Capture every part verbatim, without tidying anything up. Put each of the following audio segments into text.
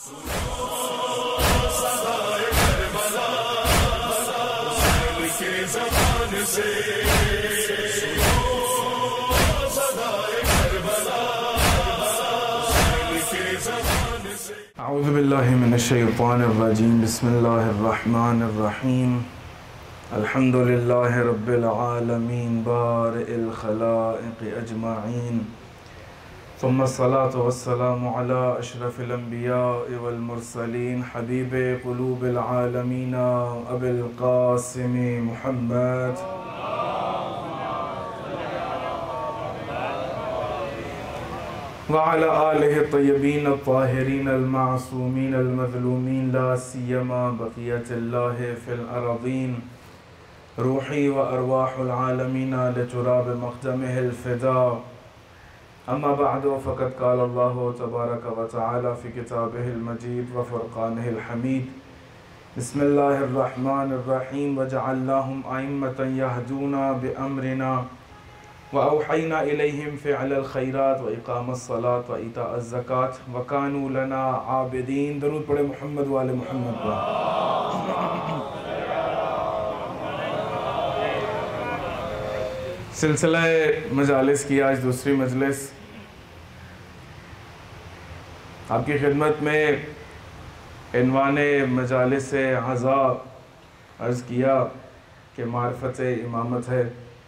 अऊज़ु बिल्लाहि मिनश शैतानिर रजीम बिस्मिल्लाहिर रहमानिर रहीम अल्हम्दुलिल्लाहि रब्बिल आलमीन बारिइल खलाइक़ अजमाईन सुम्मा अस्सलातु वस्सलामु अला अशरफिल अंबिया वल मुरसलीन हबीबे क़ुलूबिल आलमीन अबिल क़ासिम मुहम्मद वअला आलिहि तय्यबीन अत्ताहिरीन अल-मासूमीन अल-मज़लूमीन ला सियमा बक़ियतुल्लाहि फ़िल अरज़ीन रूही व अरवाहुल आलमीन लितुराब मक़दमिहिल फ़िदा अम्मा बअदु फ़क़द क़ाल अल्लाहु तबारक व तआला फ़ी किताबिहिल मजीद व फ़ुरक़ानिहिल हमीद बिस्मिल्लाहिर रहमानिर रहीम वजअलनाहुम अइम्मतन यहदूना बिअम्रिना व औहयना इलैहिम फ़िअलल खैरात व इक़ामस सलात व इताअज़ ज़कात व कानू लना आबिदीन। दरूद पढ़े मोहम्मद व आले मोहम्मद पर। सिलसिला मजालिस की आज दूसरी मजलिस आपकी खिदमत में इन्वाने मजालिस अज़ा अर्ज़ किया कि मारिफ़त इमामत है।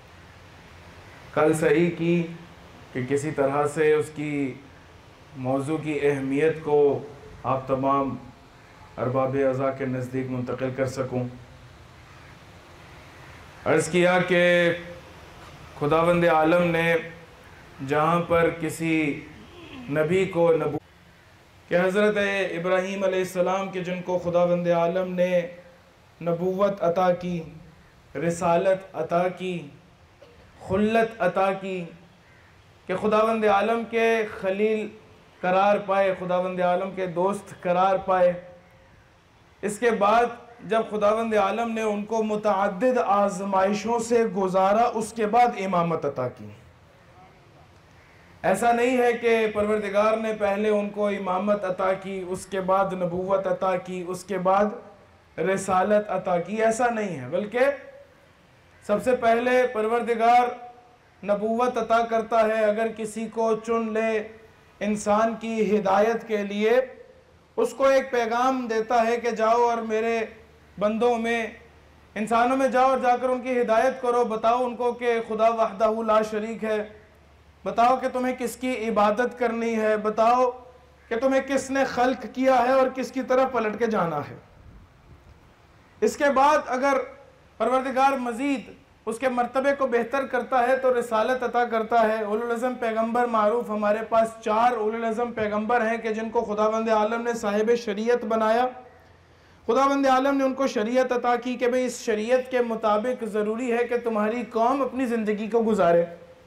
कल सही की कि किसी तरह से उसकी मौजू की अहमियत को आप तमाम अरबाब अज़ा के नज़दीक मुंतकिल कर सकूं। अर्ज़ किया कि खुदावंद आलम ने जहाँ पर किसी नबी को नबू कि हज़रत इब्राहीम अलैहिस्सलाम के जिनको खुदावंद आलम ने नबूवत अता की, रिसालत अता की, खुल्लत अता की कि खुदावंद आलम के खलील करार पाए, खुदावंद आलम के दोस्त करार पाए। इसके बाद जब खुदावंद आलम ने उनको मुतअद्दिद आज़माइशों से गुजारा, उसके बाद इमामत अता की। ऐसा नहीं है कि परवरदिगार ने पहले उनको इमामत अता की, उसके बाद नबूवत अता की, उसके बाद रिसालत अता की, ऐसा नहीं है। बल्कि सबसे पहले परवरदिगार नबूवत अता करता है। अगर किसी को चुन ले इंसान की हिदायत के लिए, उसको एक पैगाम देता है कि जाओ और मेरे बंदों में, इंसानों में जाओ और जाकर उनकी हिदायत करो, बताओ उनको कि खुदा वहदहू ला शरीक है, बताओ कि तुम्हें किसकी इबादत करनी है, बताओ कि तुम्हें किसने खल्क किया है और किसकी तरफ पलट के जाना है। इसके बाद अगर परवरदिगार मजीद उसके मर्तबे को बेहतर करता है तो रिसालत अता करता है। उलुल अज़म पैगम्बर मारूफ, हमारे पास चार उलुल अज़म पैगम्बर हैं कि जिनको खुदावंद आलम ने साहिब शरीयत बनाया। खुदावंद आलम ने उनको शरीयत अता की कि भाई इस शरीयत के मुताबिक ज़रूरी है कि तुम्हारी कौम अपनी ज़िंदगी को गुजारे।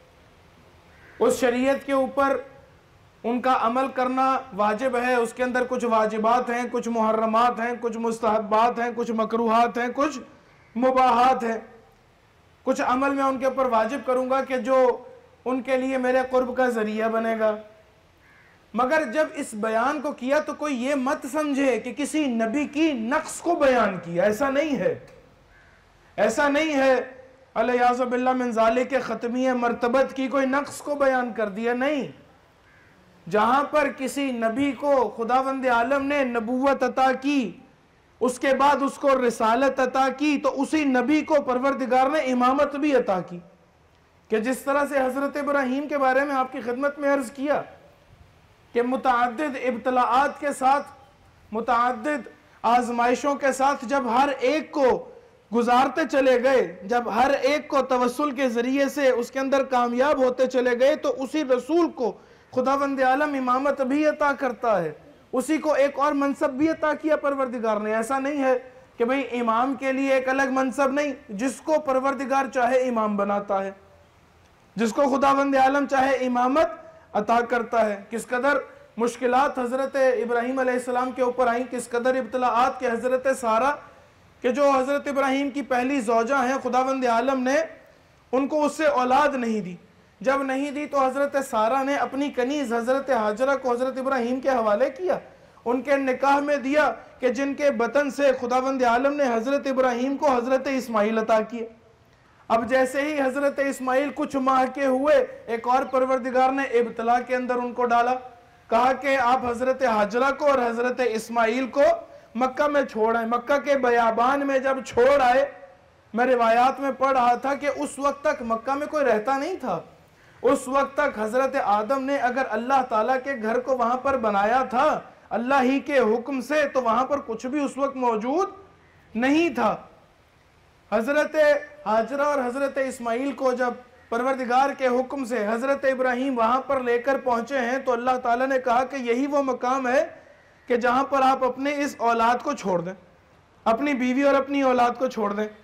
उस शरीयत के ऊपर उनका अमल करना वाजिब है। उसके अंदर कुछ वाजिबात हैं, कुछ मुहर्रमात हैं, कुछ मुस्तहब्बात हैं, कुछ मकरूहात हैं, कुछ मुबाहात हैं। कुछ अमल मैं उनके ऊपर वाजिब करूंगा कि जो उनके लिए मेरे कुर्ब का ज़रिया बनेगा। मगर जब इस बयान को किया तो कोई ये मत समझे कि किसी नबी की नक्स को बयान किया, ऐसा नहीं है। ऐसा नहीं है अलियाज़ु बिल्लाह मिन ज़ालिक के ख़त्मी मर्तबत की कोई नक्स को बयान कर दिया, नहीं। जहां पर किसी नबी को खुदावंद आलम ने नबूवत अता की, उसके बाद उसको रिसालत अता की, तो उसी नबी को परवरदिगार ने इमामत भी अता की। कि जिस तरह से हज़रत इब्राहीम के बारे में आपकी खिदमत में अर्ज़ किया कि मुतअद्दिद इब्तलाआत के साथ, मुतअद्दिद आजमाइशों के साथ जब हर एक को गुजारते चले गए, जब हर एक को तवस्सुल के ज़रिए से उसके अंदर कामयाब होते चले गए, तो उसी रसूल को खुदावंद आलम इमामत भी अता करता है, उसी को एक और मनसब भी अता किया परवरदिगार ने। ऐसा नहीं है कि भाई इमाम के लिए एक अलग मनसब, नहीं। जिसको परवरदिगार चाहे इमाम बनाता है, जिसको खुदावंद आलम चाहे इमामत अता करता है। किस कदर मुश्किलात हज़रत इब्राहीम अलैहिस्सलाम के ऊपर आई, किस कदर इब्तलाआत के हज़रत सारा कि जो हज़रत इब्राहीम की पहली ज़ौजा हैं, खुदावंद आलम ने उनको उससे औलाद नहीं दी। जब नहीं दी तो हज़रत सारा ने अपनी कनीज़ हज़रत हाजरा को हज़रत इब्राहीम के हवाले किया उनके निकाह में दिया कि जिनके बतन से खुदावंद आलम ने हजरत इब्राहीम को हजरत इस्माइल अता किए। अब जैसे ही हजरत इस्माइल कुछ माह के हुए, एक और परवरदिगार ने इब्तला के अंदर उनको डाला, कहा कि आप हजरत हाजरा को और हजरत इस्माइल को मक्का में छोड़ आए। मक्का के बयाबान में जब छोड़ आए, मैं रिवायात में पढ़ रहा था कि उस वक्त तक मक्का में कोई रहता नहीं था। उस वक्त तक हजरत आदम ने अगर अल्लाह ताला के घर को वहां पर बनाया था अल्लाह ही के हुक्म से, तो वहां पर कुछ भी उस वक्त मौजूद नहीं था। हजरत हाजरा और हजरत इस्माइल को जब परवरदिगार के हुक्म से हजरत इब्राहीम वहां पर लेकर पहुंचे हैं, तो अल्लाह ताला ने कहा कि यही वो मकाम है कि जहां पर आप अपने इस औलाद को छोड़ दें, अपनी बीवी और अपनी औलाद को छोड़ दें।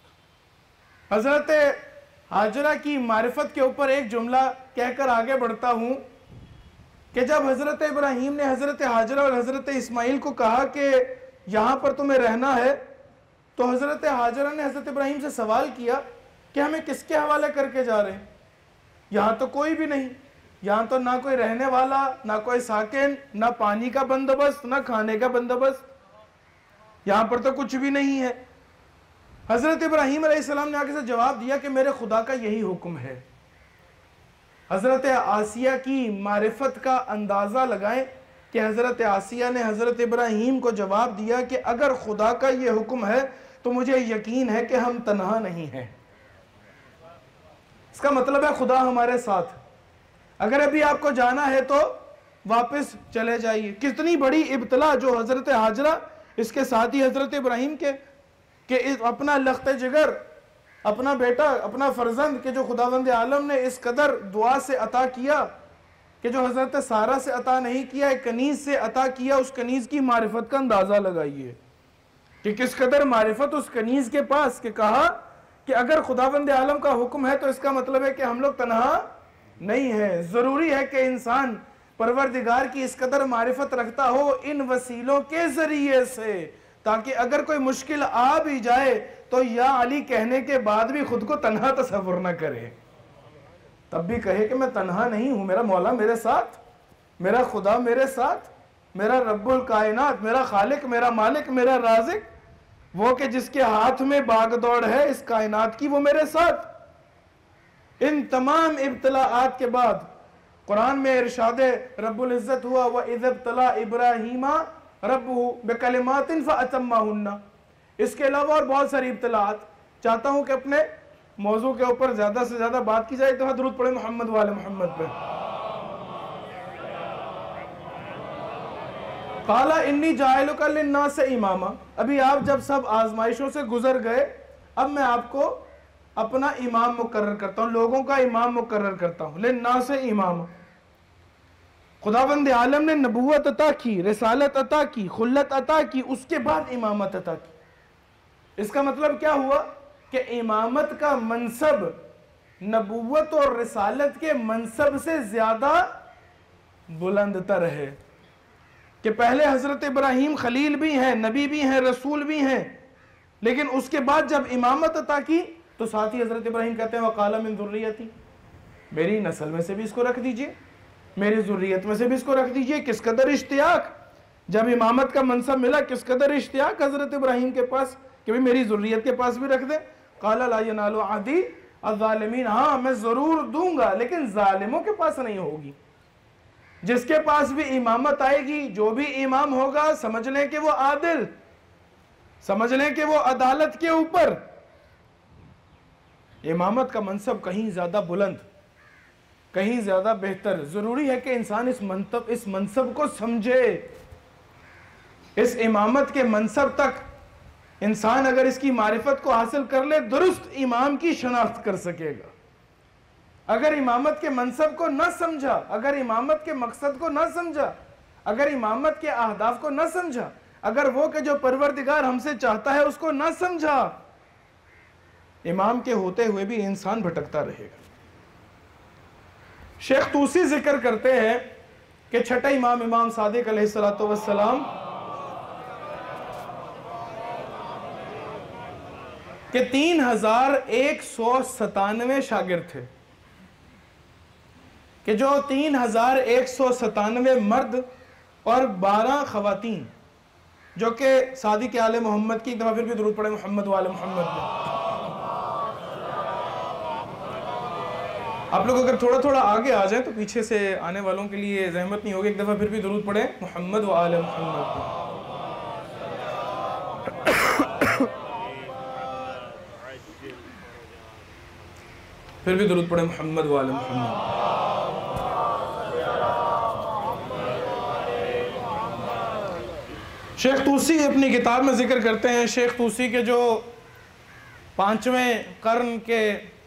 हजरत हाजरा की मारिफत के ऊपर एक जुमला कहकर आगे बढ़ता हूं कि जब हजरत इब्राहीम ने हजरत हाजरा और हजरत इस्माइल को कहा कि यहां पर तुम्हें रहना है, तो हजरत हाजरा ने हजरत इब्राहीम से सवाल किया कि हमें किसके हवाले करके जा रहे हैं, यहां तो कोई भी नहीं, यहां तो ना कोई रहने वाला, ना कोई साकिन, ना पानी का बंदोबस्त, ना खाने का बंदोबस्त, यहां पर तो कुछ भी नहीं है। हजरत इब्राहीम अलैहिस्सलाम ने आगे से जवाब दिया कि मेरे खुदा का यही हुक्म है। हजरत आसिया की मारिफत का अंदाजा लगाएं कि हजरत आसिया ने हजरत इब्राहीम को जवाब दिया कि अगर खुदा का ये हुक्म है तो मुझे यकीन है कि हम तन्हा नहीं हैं। इसका मतलब है खुदा हमारे साथ। अगर अभी आपको जाना है तो वापस चले जाइए। कितनी बड़ी इब्तला जो हजरत हाजरा, इसके साथ ही हजरत इब्राहीम के कि अपना लख्ते जिगर, अपना बेटा, अपना फर्जंद के जो खुदावंद आलम ने इस कदर दुआ से अता किया कि जो हजरत सारा से अता नहीं किया, एक कनीज से अता किया, उस कनीज की मारिफत का अंदाजा लगाइए कि किस कदर मारिफत उस कनीज के पास, कि कहा कि अगर खुदावंद आलम का हुक्म है तो इसका मतलब है कि हम लोग तन्हा नहीं है। जरूरी है कि इंसान परवरदिगार की इस कदर मारिफत रखता हो इन वसीलों के जरिए से, ताकि अगर कोई मुश्किल आ भी जाए तो या अली कहने के बाद भी खुद को तन्हा तसव्वुर न करे, तब भी कहे कि मैं तन्हा नहीं हूं, मेरा मौला मेरे साथ, मेरा खुदा मेरे साथ, मेरा रब्बुल कायनात, मेरा खालिक, मेरा मालिक, मेरा राज़िक, वो कि जिसके हाथ में बागदौड़ है इस कायनात की, वो मेरे साथ। इन तमाम इब्तलाआत के बाद कुरान में इरशाद रब्बुल इज्जत हुआ, व इज़ इब्तला इब्राहीमा रब्बुहु बिकलिमातिन फअतम्माहुन्ना। इसके अलावा और बहुत सारी इब्तलाआत। चाहता हूं कि अपने मौजू के ऊपर ज्यादा से ज्यादा बात की जाए, तो दुरूद पढ़े मोहम्मद वाले मोहम्मद पे। काला इन्नी जाइलुका लिन्नास से इमामा। अभी आप जब सब आजमाइशों से गुजर गए, अब मैं आपको अपना इमाम मुकर्रर करता हूं, लोगों का इमाम मुकर्रर करता हूं। लिन्नास से इमामा। खुदावंद आलम ने नबूवत अता की, रिसालत अता की, खुल्लत अता की, उसके बाद इमामत अता की। इसका मतलब क्या हुआ कि इमामत का मनसब नबूवत और रिसालत के मनसब से ज्यादा बुलंदतर है। कि पहले हजरत इब्राहीम खलील भी हैं, नबी भी हैं, रसूल भी हैं, लेकिन उसके बाद जब इमामत अता की तो साथ ही हजरत इब्राहीम कहते हैं वकाला मिन ज़ुर्रियती, मेरी नस्ल में से भी इसको रख दीजिए, मेरी ज़ुर्रियत में से भी इसको रख दीजिए। किस कदर इश्तियाक, जब इमामत का मनसब मिला किस कदर इश्तियाक हजरत इब्राहीम के पास कि भाई मेरी ज़ुर्रियत के पास भी रख दे। काला ला यनालु अहदी अज़्ज़ालिमीन, हाँ मैं जरूर दूंगा लेकिन जालिमों के पास नहीं होगी। जिसके पास भी इमामत आएगी, जो भी इमाम होगा, समझ लें कि वो आदिल, समझ लें कि वो अदालत के ऊपर। इमामत का मनसब कहीं ज्यादा बुलंद, कहीं ज्यादा बेहतर। जरूरी है कि इंसान इस मनसब इस मनसब को समझे। इस इमामत के मनसब तक इंसान अगर इसकी मारिफत को हासिल कर ले, दुरुस्त इमाम की शनाख्त कर सकेगा। अगर इमामत के मनसब को न समझा, अगर इमामत के मकसद को न समझा, अगर इमामत के अहदाफ को न समझा, अगर वो के जो परवरदिगार हमसे चाहता है उसको न समझा, इमाम के होते हुए भी इंसान भटकता रहेगा। शेख तूसी जिक्र करते हैं कि छठा इमाम इमाम सादिक अलैहिस्सलातु वस्सलाम के तीन हजार एक सौ सतानवे शागिर्द थे, कि जो तीन हजार एक सौ सतानवे मर्द और बारह खवातीन जो कि सादिक आले मोहम्मद की, एक दफ़ा फिर भी दुरूद पढ़े मोहम्मद वाले मोहम्मद में। आप लोग अगर थोड़ा थोड़ा आगे आ जाएं तो पीछे से आने वालों के लिए जहमत नहीं होगी। एक दफ़ा फिर भी दुरूद पढ़े मोहम्मद वाले मोहम्मद में। फिर भी दुरूद पढ़े मोहम्मद वाले मोहम्मद। शेख तूसी अपनी किताब में जिक्र करते हैं, शेख तूसी के जो पांचवें कर्न के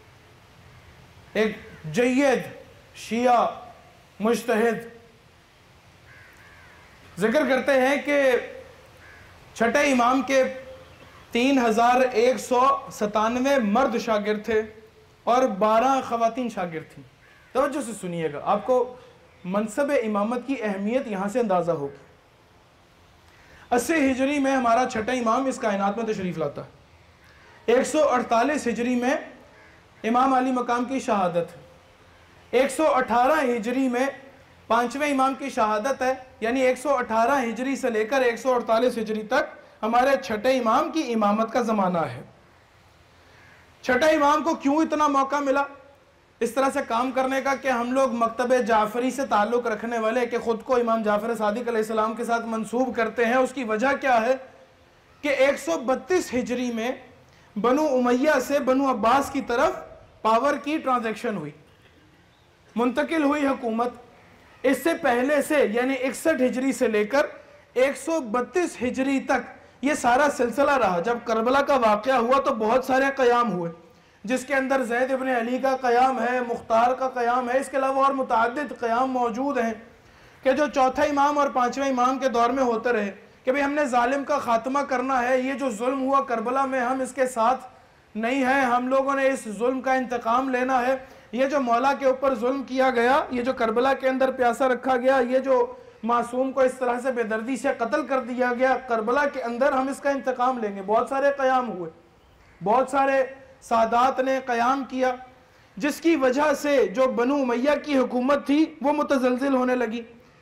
एक जय्यद शिया मुज्तहिद जिक्र करते हैं कि छठे इमाम के तीन हजार एक सौ सतानवे मर्द शागिर्द थे और बारह खवातीन शागिर्द थी। तवज्जो से सुनिएगा, आपको मनसब इमामत की अहमियत यहाँ से अंदाज़ा होगी। अस्सी हिजरी में हमारा छठा इमाम इस कायनात में तशरीफ़ लाता है। एक सौ अड़तालीस हिजरी में इमाम अली मकाम की शहादत है। एक सौ अठारह हिजरी में पांचवें इमाम की शहादत है, यानी एक सौ अठारह हिजरी से लेकर एक सौ अड़तालीस हिजरी तक हमारे छठे इमाम की इमामत का ज़माना है। छठा इमाम को क्यों इतना मौका मिला इस तरह से काम करने का कि हम लोग मकतब जाफरी से ताल्लुक़ रखने वाले कि ख़ुद को इमाम जाफर सादिक अलैहिस्सलाम के साथ मंसूब करते हैं? उसकी वजह क्या है कि एक सौ बत्तीस हिजरी में बनु उमैया से बनु अब्बास की तरफ पावर की ट्रांजैक्शन हुई, मुंतकिल हुई हुकूमत। इससे पहले से यानी इकसठ हिजरी से लेकर एक सौ बत्तीस हिजरी तक ये सारा सिलसिला रहा। जब करबला का वाक़या हुआ तो बहुत सारे क़याम हुए, जिसके अंदर ज़ैद इब्न अली का क़याम है, मुख्तार का क़याम है, इसके अलावा और मुतअद्दिद क़याम मौजूद हैं कि जो चौथा इमाम और पाँचवें इमाम के दौर में होते रहे कि भाई हमने जालिम का ख़ात्मा करना है, ये जो जुल्म हुआ करबला में हम इसके साथ नहीं है, हम लोगों ने इस जुल्म का इंतकाम लेना है। ये जो मौला के ऊपर जुल्म किया गया, ये जो करबला के अंदर प्यासा रखा गया, ये जो मासूम को इस तरह से बेदर्दी से कत्ल कर दिया गया करबला के अंदर, हम इसका इंतकाम लेंगे। बहुत सारे क़याम हुए, बहुत सारे सादात ने क़याम किया, जिसकी वजह से जो बनु उमैया की हुकूमत थी वो मुतज़लज़िल होने लगी,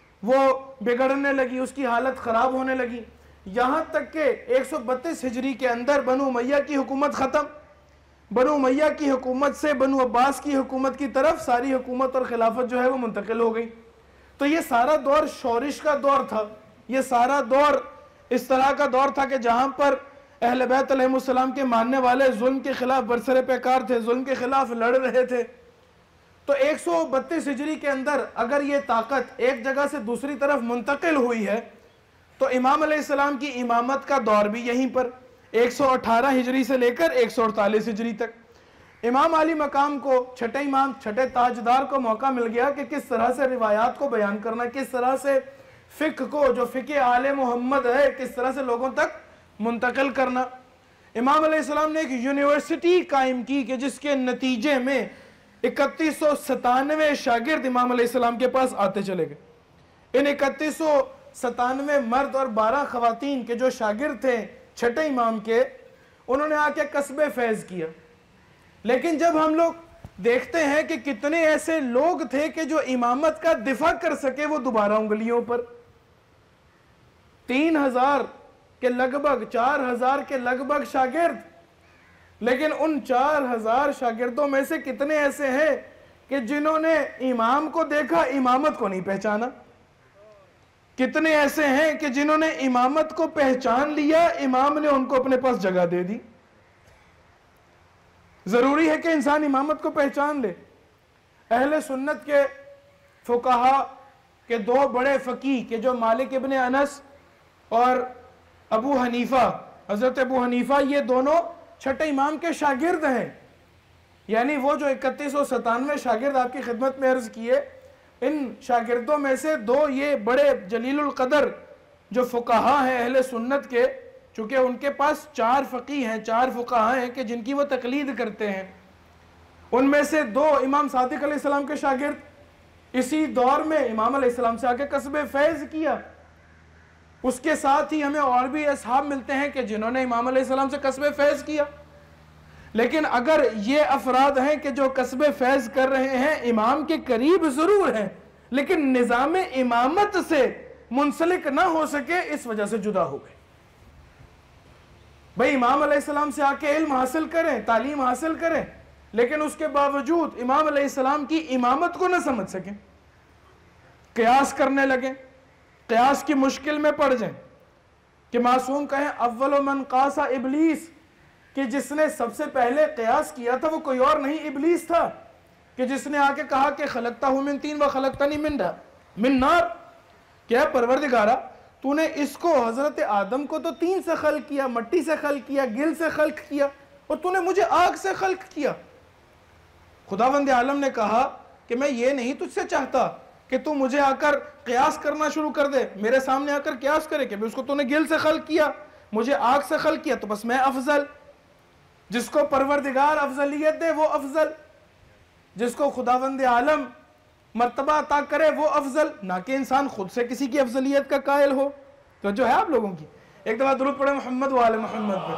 वो बिगड़ने लगी, उसकी हालत ख़राब होने लगी। यहाँ तक कि एक सौ बत्तीस हिजरी के अंदर बनु उमैया की हुकूमत ख़त्म। बनु उमैया की हुकूमत से बनु अब्बास की हुकूमत की तरफ सारी हुकूमत और खिलाफत जो है वो मुंतकिल हो गई। तो ये सारा दौर शोरिश का दौर था, ये सारा दौर इस तरह का दौर था कि जहाँ पर अहले बैत अलैहिस्सलाम के मानने वाले जुल्म के खिलाफ बरसरे पैकार थे, जुल्म के खिलाफ लड़ रहे थे। तो एक सौ बत्तीस हिजरी के अंदर अगर ये ताकत एक जगह से दूसरी तरफ मुंतकिल हुई है तो इमाम अलैहिस्सलाम की इमामत का दौर भी यहीं पर एक सौ अठारह हिजरी से लेकर एक सौ अड़तालीस हिजरी तक इमाम अली मकाम को, छठे इमाम, छठे ताजदार को मौका मिल गया कि किस तरह से रिवायात को बयान करना, किस तरह से फ़िक़्ह को, जो फ़िक़्ह आले मोहम्मद है, किस तरह से लोगों तक मुंतकिल करना। इमाम अलैहिस्सलाम ने एक यूनिवर्सिटी कायम की कि जिसके नतीजे में इकतीस सौ सतानवे शागिर्द इमाम अलैहिस्सलाम के पास आते चले गए। इन इकतीस सौ सतानवे मर्द और बारह खवातीन के जो शागिर्द थे छठे इमाम के, उन्होंने आके कस्बे फैज़ किया। लेकिन जब हम लोग देखते हैं कि कितने ऐसे लोग थे कि जो इमामत का दिफा कर सके, वो दोबारा उंगलियों पर तीन हजार के लगभग, चार हजार के लगभग शागिर्द, लेकिन उन चार हजार शागिर्दों में से कितने ऐसे हैं कि जिन्होंने इमाम को देखा, इमामत को नहीं पहचाना? कितने ऐसे हैं कि जिन्होंने इमामत को पहचान लिया, इमाम ने उनको अपने पास जगह दे दी? जरूरी है कि इंसान इमामत को पहचान ले। अहले सुन्नत के फुकाहा के दो बड़े फकीह के जो मालिक इब्ने अनस और अबू हनीफा, हजरत अबू हनीफा, ये दोनों छठे इमाम के शागिर्द हैं। यानी वो जो इकतीस सौ सतानवे शागिर्द आपकी खिदमत में अर्ज किए, इन शागिर्दों में से दो ये बड़े जलीलुल कदर जो फुकाहा हैं अहले सुन्नत के, चूँकि उनके पास चार फ़कीह हैं, चार फुकाहा हैं कि जिनकी वो तकलीद करते हैं, उनमें से दो इमाम सादिक अलैहिस्सलाम के शागिर्द इसी दौर में इमाम अलैहिस्सलाम से आके कस्बे फैज़ किया। उसके साथ ही हमें और भी असहाब मिलते हैं कि जिन्होंने इमाम अलैहिस्सलाम से कस्बे फैज़ किया। लेकिन अगर ये अफराद हैं कि जो कस्बे फैज़ कर रहे हैं, इमाम के करीब ज़रूर हैं, लेकिन निज़ाम इमामत से मुंसलिक ना हो सके, इस वजह से जुदा हो गए। भाई इमाम अलैहिस्सलाम से आके इल्म हासिल करें, तालीम हासिल करें, लेकिन उसके बावजूद इमाम अलैहिस्सलाम की इमामत को ना समझ सकें, क़यास करने लगे, क़यास की मुश्किल में पड़ जाएं कि मासूम कहें अव्वल मन कासा इबलीस, कि जिसने सबसे पहले क़यास किया था वो कोई और नहीं इबलीस था, कि जिसने आके कहा कि खलकताहु मिन तीन व खलकतनी मिन मिन नार, क्या परवरदिगारा तूने इसको हजरत आदम को तो तीन से खल्क किया, मट्टी से खल्क किया, गिल से खल्क किया, और तूने मुझे आग से खल्क किया। खुदावंद आलम ने कहा कि मैं ये नहीं तुझसे चाहता कि तू मुझे आकर क़यास करना शुरू कर दे, मेरे सामने आकर क़यास करे कि उसको तूने गिल से खल्क किया, मुझे आग से खल्क किया, तो बस मैं अफजल। जिसको परवरदिगार अफजलियत दे वो अफजल, जिसको खुदावंद आलम मर्तबा अता करे वो अफजल, ना कि इंसान खुद से किसी की अफजलियत का कायल हो। तो जो है आप लोगों की, एक दफा दुरूद पढ़े मोहम्मद वाले मोहम्मद पे।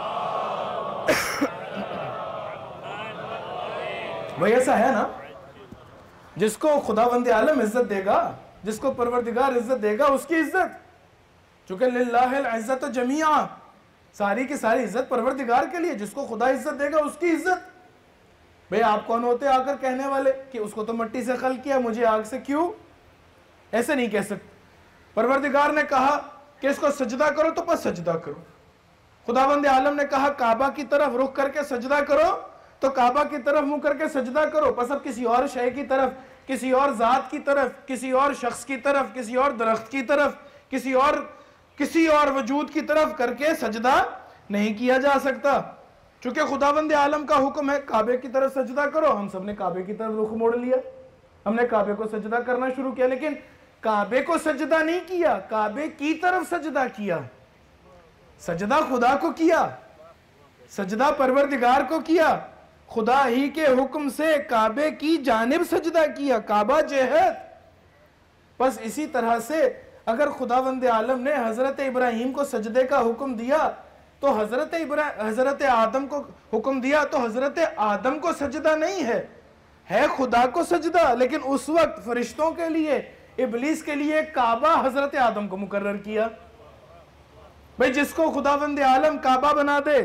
भाई ऐसा है ना, जिसको खुदावंद आलम इज्जत देगा, जिसको परवरदिगार इज्जत देगा, उसकी इज्जत, चूंकि लिल्लाहिल इज्जत जमीआ, सारी की सारी इज्जत परवरदिगार के लिए, जिसको खुदा इज्जत देगा उसकी इज्जत। भाई आप कौन होते आकर कहने वाले कि उसको तो मट्टी से खल्क किया, मुझे आग से क्यों? ऐसे नहीं कह सकते। परवरदिगार ने कहा कि इसको सजदा करो तो बस सजदा करो। खुदावंद आलम ने कहा काबा की तरफ रुख करके सजदा करो, तो काबा की तरफ मुंह करके सजदा करो। बस अब किसी और शय की तरफ, किसी और जात की तरफ, किसी और शख्स की तरफ, किसी और दरख्त की तरफ, किसी और किसी और वजूद की तरफ करके सजदा नहीं किया जा सकता। चूंकि खुदावंद आलम का हुक्म है काबे की तरफ सजदा करो, हम सब ने काबे की तरफ रुख मोड़ लिया, हमने काबे को सजदा करना शुरू किया, लेकिन काबे को सजदा नहीं किया, काबे की तरफ सजदा किया। सजदा खुदा को किया, सजदा परवरदिगार को किया, खुदा ही के हुक्म से काबे की जानिब सजदा किया, काबा जेहत। बस इसी तरह से अगर खुदावंद आलम ने हजरत इब्राहिम को सजदे का हुक्म दिया तो हजरत इब्राहिम हजरत आदम को हुक्म दिया तो हजरत आदम को सजदा नहीं है, है खुदा को सजदा। लेकिन उस वक्त फरिश्तों के लिए, इबलीस के लिए काबा हजरत आदम को मुकर्रर किया। भाई जिसको खुदावंद आलम काबा बना दे,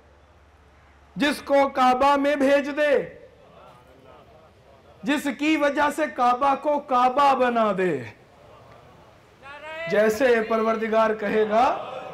जिसको काबा में भेज दे, जिसकी वजह से काबा को काबा बना दे, जैसे परवरदिगार कहेगा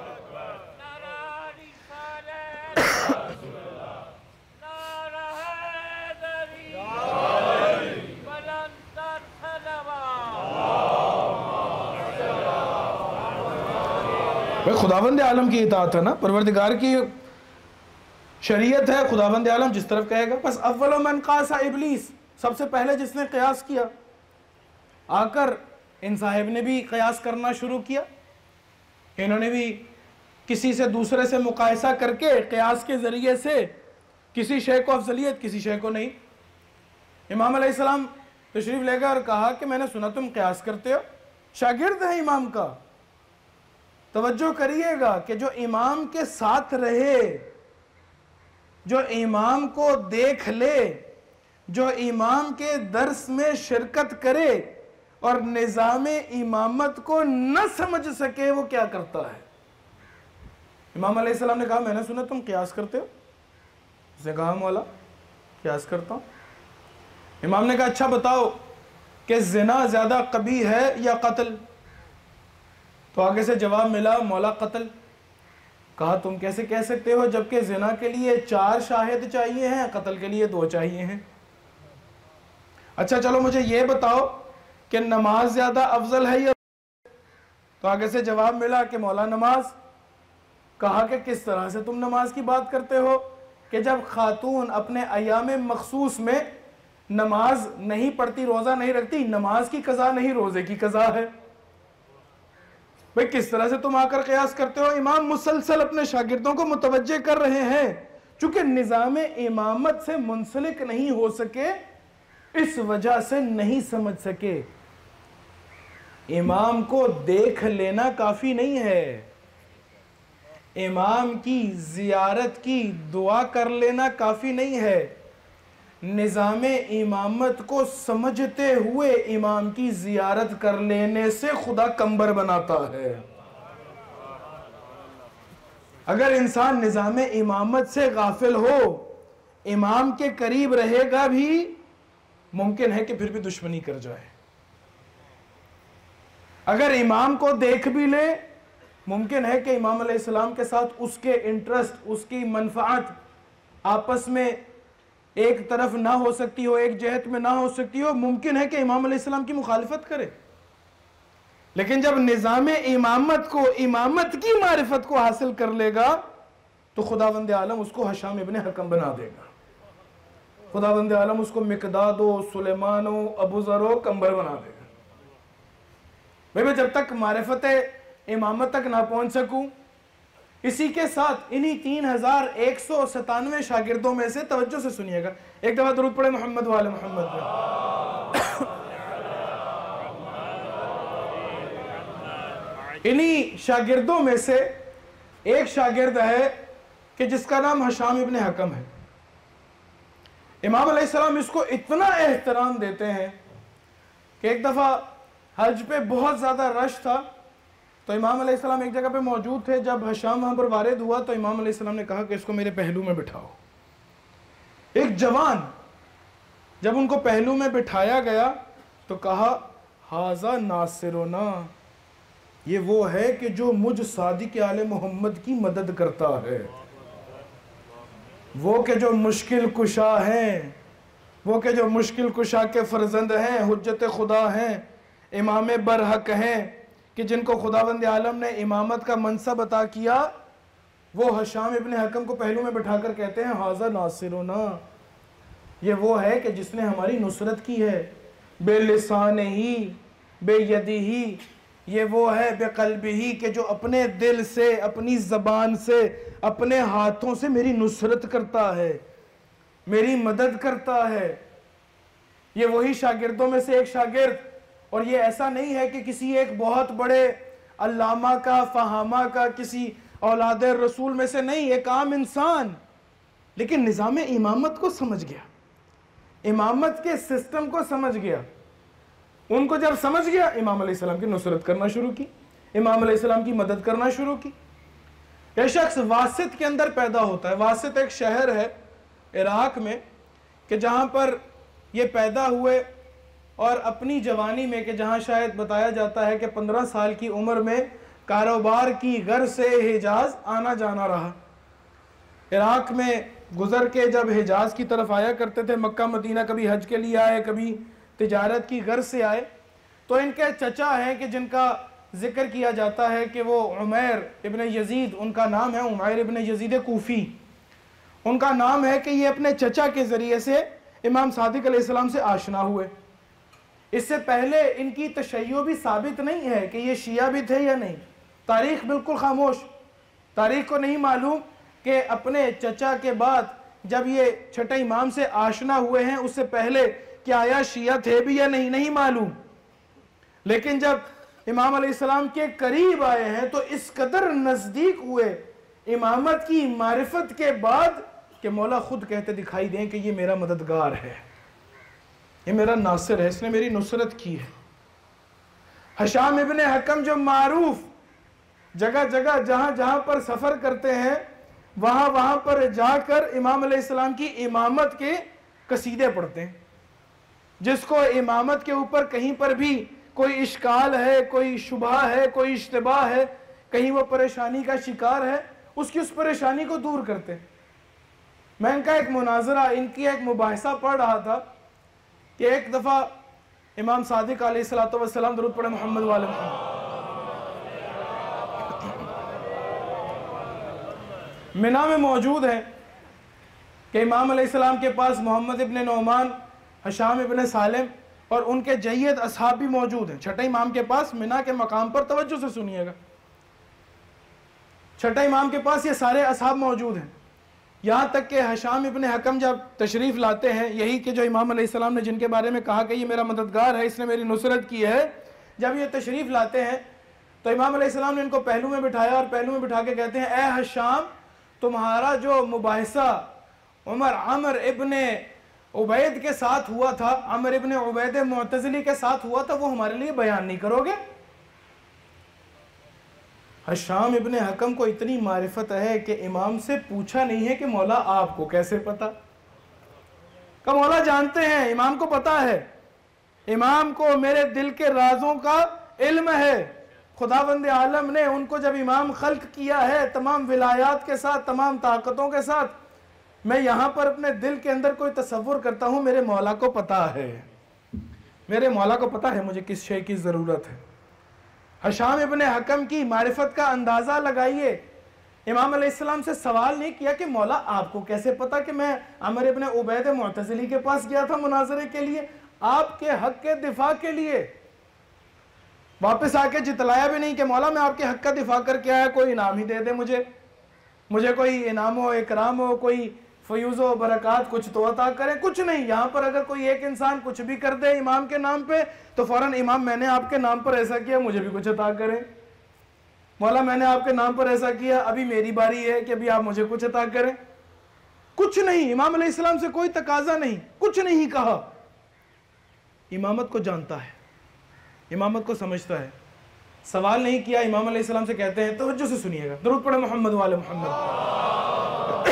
भाई खुदावंद आलम की इताअत है ना, परवरदिगार की शरीयत है, खुदावंद आलम जिस तरफ कहेगा। बस अव्वल मन कासा इबलीस, सबसे पहले जिसने क़यास किया, आकर इन साहिब ने भी क़यास करना शुरू किया। इन्होंने भी किसी से दूसरे से मुकायसा करके क़यास के ज़रिए से किसी शय को अफजलियत, किसी शय को नहीं। इमाम अलैहिस्सलाम तशरीफ़ लेकर कहा कि मैंने सुना तुम क़यास करते हो, शागिर्द है इमाम का। तवज्जो करिएगा कि जो इमाम के साथ रहे, जो इमाम को देख ले, जो इमाम के दर्स में शिरकत करे और निज़ाम इमामत को न समझ सके, वो क्या करता है। इमाम अलैहिस्सलाम ने कहा मैंने सुना तुम क़यास करते हो। उसने कहा मौला क़यास करता हूँ। इमाम ने कहा अच्छा बताओ कि ज़िना ज़्यादा कबीह है या कत्ल? तो आगे से जवाब मिला मौला कत्ल। कहा तुम कैसे कह सकते हो जबकि ज़िना के लिए चार शाहिद चाहिए हैं, कत्ल के लिए दो चाहिए हैं। अच्छा चलो मुझे ये बताओ कि नमाज ज़्यादा अफजल है या? तो आगे से जवाब मिला कि मौला नमाज। कहा कि किस तरह से तुम नमाज की बात करते हो कि जब खातून अपने अयाम मखसूस में नमाज नहीं पढ़ती, रोज़ा नहीं रखती, नमाज की कज़ा नहीं रोज़े की कज़ा है। भाई किस तरह से तुम आकर क़यास करते हो। इमाम मुसलसल अपने शागिर्दों को मुतवज्जे कर रहे हैं, चूंकि निज़ाम इमामत से मुंसलिक नहीं हो सके, इस वजह से नहीं समझ सके। इमाम को देख लेना काफ़ी नहीं है, इमाम की ज़ियारत की दुआ कर लेना काफ़ी नहीं है, निज़ाम इमामत को समझते हुए इमाम की जियारत कर लेने से खुदा कंबर बनाता है। अगर इंसान निज़ाम इमामत से गाफिल हो, इमाम के करीब रहेगा भी, मुमकिन है कि फिर भी दुश्मनी कर जाए। अगर इमाम को देख भी ले, मुमकिन है कि इमाम अलैहिस्सलाम के साथ उसके इंटरेस्ट, उसकी मनफात आपस में एक तरफ ना हो सकती हो, एक जहत में ना हो सकती हो। मुमकिन है कि इमाम अलैहिस्सलाम की मुखालिफत करे। लेकिन जब निज़ाम इमामत को, इमामत की मारिफत को हासिल कर लेगा, तो खुदावंद आलम उसको हशाम इब्ने हकम बना देगा। खुदावंद आलम उसको मिकदादो, सुलेमानो, अबू ज़रो, कंबर बना देगा। भाई मैं जब तक मारिफत इमामत तक ना पहुंच सकूं, इसी के साथ इन्हीं तीन हजार एक सौ सतानवे शागिर्दों में से, तवज्जो से सुनिएगा, एक दफा दुरूद पढ़े मोहम्मद वाले मोहम्मद पे। इन्हीं शागिर्दों में से एक शागिर्द है कि जिसका नाम हशाम इब्ने हकम है। इमाम अलैहिस्सलाम इसको इतना एहतराम देते हैं कि एक दफा हज पे बहुत ज्यादा रश था, तो इमाम अलैहिस्सलाम एक जगह पे मौजूद थे। जब हशाम वहां पर वारिद हुआ तो इमाम अलैहिस्सलाम ने कहा कि इसको मेरे पहलू में बिठाओ। एक जवान जब उनको पहलू में बिठाया गया तो कहा, हाजा नासिरुना, ये वो है कि जो मुझ सादिक आले मोहम्मद की मदद करता है, वो के जो मुश्किल कुशा हैं, वो के जो मुश्किल कुशा के फर्जंद हैं, हुज्जत खुदा हैं, इमाम बरहक हैं, कि जिनको खुदावंद आलम ने इमामत का मनसब अता किया, वो हशाम इब्ने हकम को पहलू में बिठाकर कहते हैं, हाजा नासिरुना, ये वो है कि जिसने हमारी नुसरत की है, बेलिसान ही बेयदी ही, ये वो है बेकल्बी ही, कि जो अपने दिल से, अपनी ज़बान से, अपने हाथों से मेरी नुसरत करता है, मेरी मदद करता है। ये वही शागिर्दों में से एक शागिर्द, और ये ऐसा नहीं है कि किसी एक बहुत बड़े अल्लामा का, फहामा का, किसी औलाद रसूल में से नहीं, एक आम इंसान, लेकिन निज़ाम इमामत को समझ गया, इमामत के सिस्टम को समझ गया। उनको जब समझ गया, इमाम अलैहिस्सलाम की नुसरत करना शुरू की, इमाम अलैहिस्सलाम की मदद करना शुरू की। यह शख्स वासित के अंदर पैदा होता है। वासित एक शहर है इराक में, कि जहाँ पर ये पैदा हुए, और अपनी जवानी में, कि जहाँ शायद बताया जाता है कि पंद्रह साल की उम्र में कारोबार की गर्ज से हिजाज आना जाना रहा। इराक में गुजर के जब हिजाज की तरफ आया करते थे, मक्का मदीना, कभी हज के लिए आए, कभी तिजारत की गर्ज से आए, तो इनके चचा हैं कि जिनका जिक्र किया जाता है कि वो उमैर इब्ने यजीद, उनका नाम है उमैर इब्ने यजीद कूफी। उनका नाम है कि ये अपने चचा के ज़रिए से इमाम सादिक अलैहिस्सलाम से आशना हुए। इससे पहले इनकी तशय्यो भी साबित नहीं है कि ये शिया भी थे या नहीं, तारीख बिल्कुल खामोश, तारीख को नहीं मालूम कि अपने चचा के बाद जब ये छठे इमाम से आशना हुए हैं, उससे पहले क्या आया शिया थे भी या नहीं, नहीं मालूम। लेकिन जब इमाम अलैहिस्सलाम के करीब आए हैं तो इस कदर नजदीक हुए इमामत की मारिफत के बाद कि मौला खुद कहते दिखाई दें कि ये मेरा मददगार है, ये मेरा नासिर है, इसने मेरी नुसरत की है। हशाम इब्ने हकम जो मारूफ जगह जगह जहां जहां पर सफर करते हैं, वहां वहां पर जाकर इमाम अलैहिस्सलाम की इमामत के कसीदे पढ़ते हैं। जिसको इमामत के ऊपर कहीं पर भी कोई इश्काल है, कोई शुबहा है, कोई इश्तिबाह है, कहीं वो परेशानी का शिकार है, उसकी उस परेशानी को दूर करते हैं। मैं इनका एक मुनाजरा, इनकी एक मुबाहिसा पढ़ रहा था कि एक दफ़ा इमाम सादिक अलैहिस्सलातु वस्सलाम, दुरूद पढ़े मोहम्मद वाले मोहम्मद, मिना में मौजूद हैं कि इमाम अलैहिस्सलाम के पास मोहम्मद इब्ने नौमान, हशाम इब्ने सालिम और उनके जय्यद असहाब भी मौजूद हैं। छठे इमाम के पास मिना के मकाम पर, तवज्जो से सुनिएगा, छठे इमाम के पास ये सारे असहाब मौजूद हैं। यहाँ तक कि हशाम इब्ने हकम जब तशरीफ़ लाते हैं, यही कि जो इमाम अलैहिस्सलाम ने जिनके बारे में कहा कि ये मेरा मददगार है, इसने मेरी नुसरत की है, जब ये तशरीफ़ लाते हैं तो इमाम अलैहिस्सलाम ने इनको पहलू में बिठाया और पहलू में बिठा के कहते हैं, ए हशाम, तुम्हारा जो मुबाहिसा उमर अमर इब्ने उबैद के साथ हुआ था, अमर इब्ने उबैद मुअतज़िली के साथ हुआ था, वो हमारे लिए बयान नहीं करोगे? हशाम इब्ने हकम को इतनी मारिफत है कि इमाम से पूछा नहीं है कि मौला आपको कैसे पता? का मौला जानते हैं, इमाम को पता है, इमाम को मेरे दिल के राजों का इल्म है। खुदावंद आलम ने उनको जब इमाम खल्क किया है तमाम विलायात के साथ, तमाम ताकतों के साथ, मैं यहाँ पर अपने दिल के अंदर कोई तसव्वुर करता हूँ, मेरे मौला को पता है, मेरे मौला को पता है मुझे किस शय की ज़रूरत है। हशाम इब्ने हकम की मारिफत का अंदाज़ा लगाइए। इमाम अलैहिस्सलाम से सवाल नहीं किया कि मौला आपको कैसे पता कि मैं अमर इब्ने उबैद मुअतज़िली के पास गया था मुनाजरे के लिए, आपके हक के दिफा के लिए। वापस आके जितलाया भी नहीं कि मौला मैं आपके हक का दिफा करके आया, कोई इनाम ही दे दे मुझे, मुझे कोई इनाम हो, इकराम हो, कोई फयूज़ो बरक़ात कुछ तो अता करें, कुछ नहीं। यहाँ पर अगर कोई एक इंसान कुछ भी कर दे इमाम के नाम पे तो फौरन इमाम मैंने आपके नाम पर ऐसा किया, मुझे भी कुछ अता करें। मौला मैंने आपके नाम पर ऐसा किया, अभी मेरी बारी है कि अभी आप मुझे कुछ अता करें। कुछ नहीं, इमाम अलैहिस्सलाम से कोई तकाजा नहीं, कुछ नहीं कहा। इमामत को जानता है, इमामत को समझता है, सवाल नहीं किया। इमाम अलैहिस्सलाम से कहते हैं, तवज्जो से सुनिएगा, दरूद पढ़े मोहम्मद वाले मोहम्मद।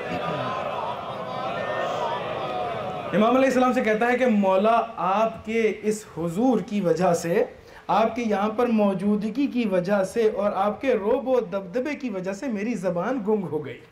इमाम अलैहिस्सलाम से कहता है कि मौला आपके इस हुजूर की वजह से, आपकी यहाँ पर मौजूदगी की वजह से और आपके रोबो दबदबे की वजह से मेरी ज़बान गुंग हो गई।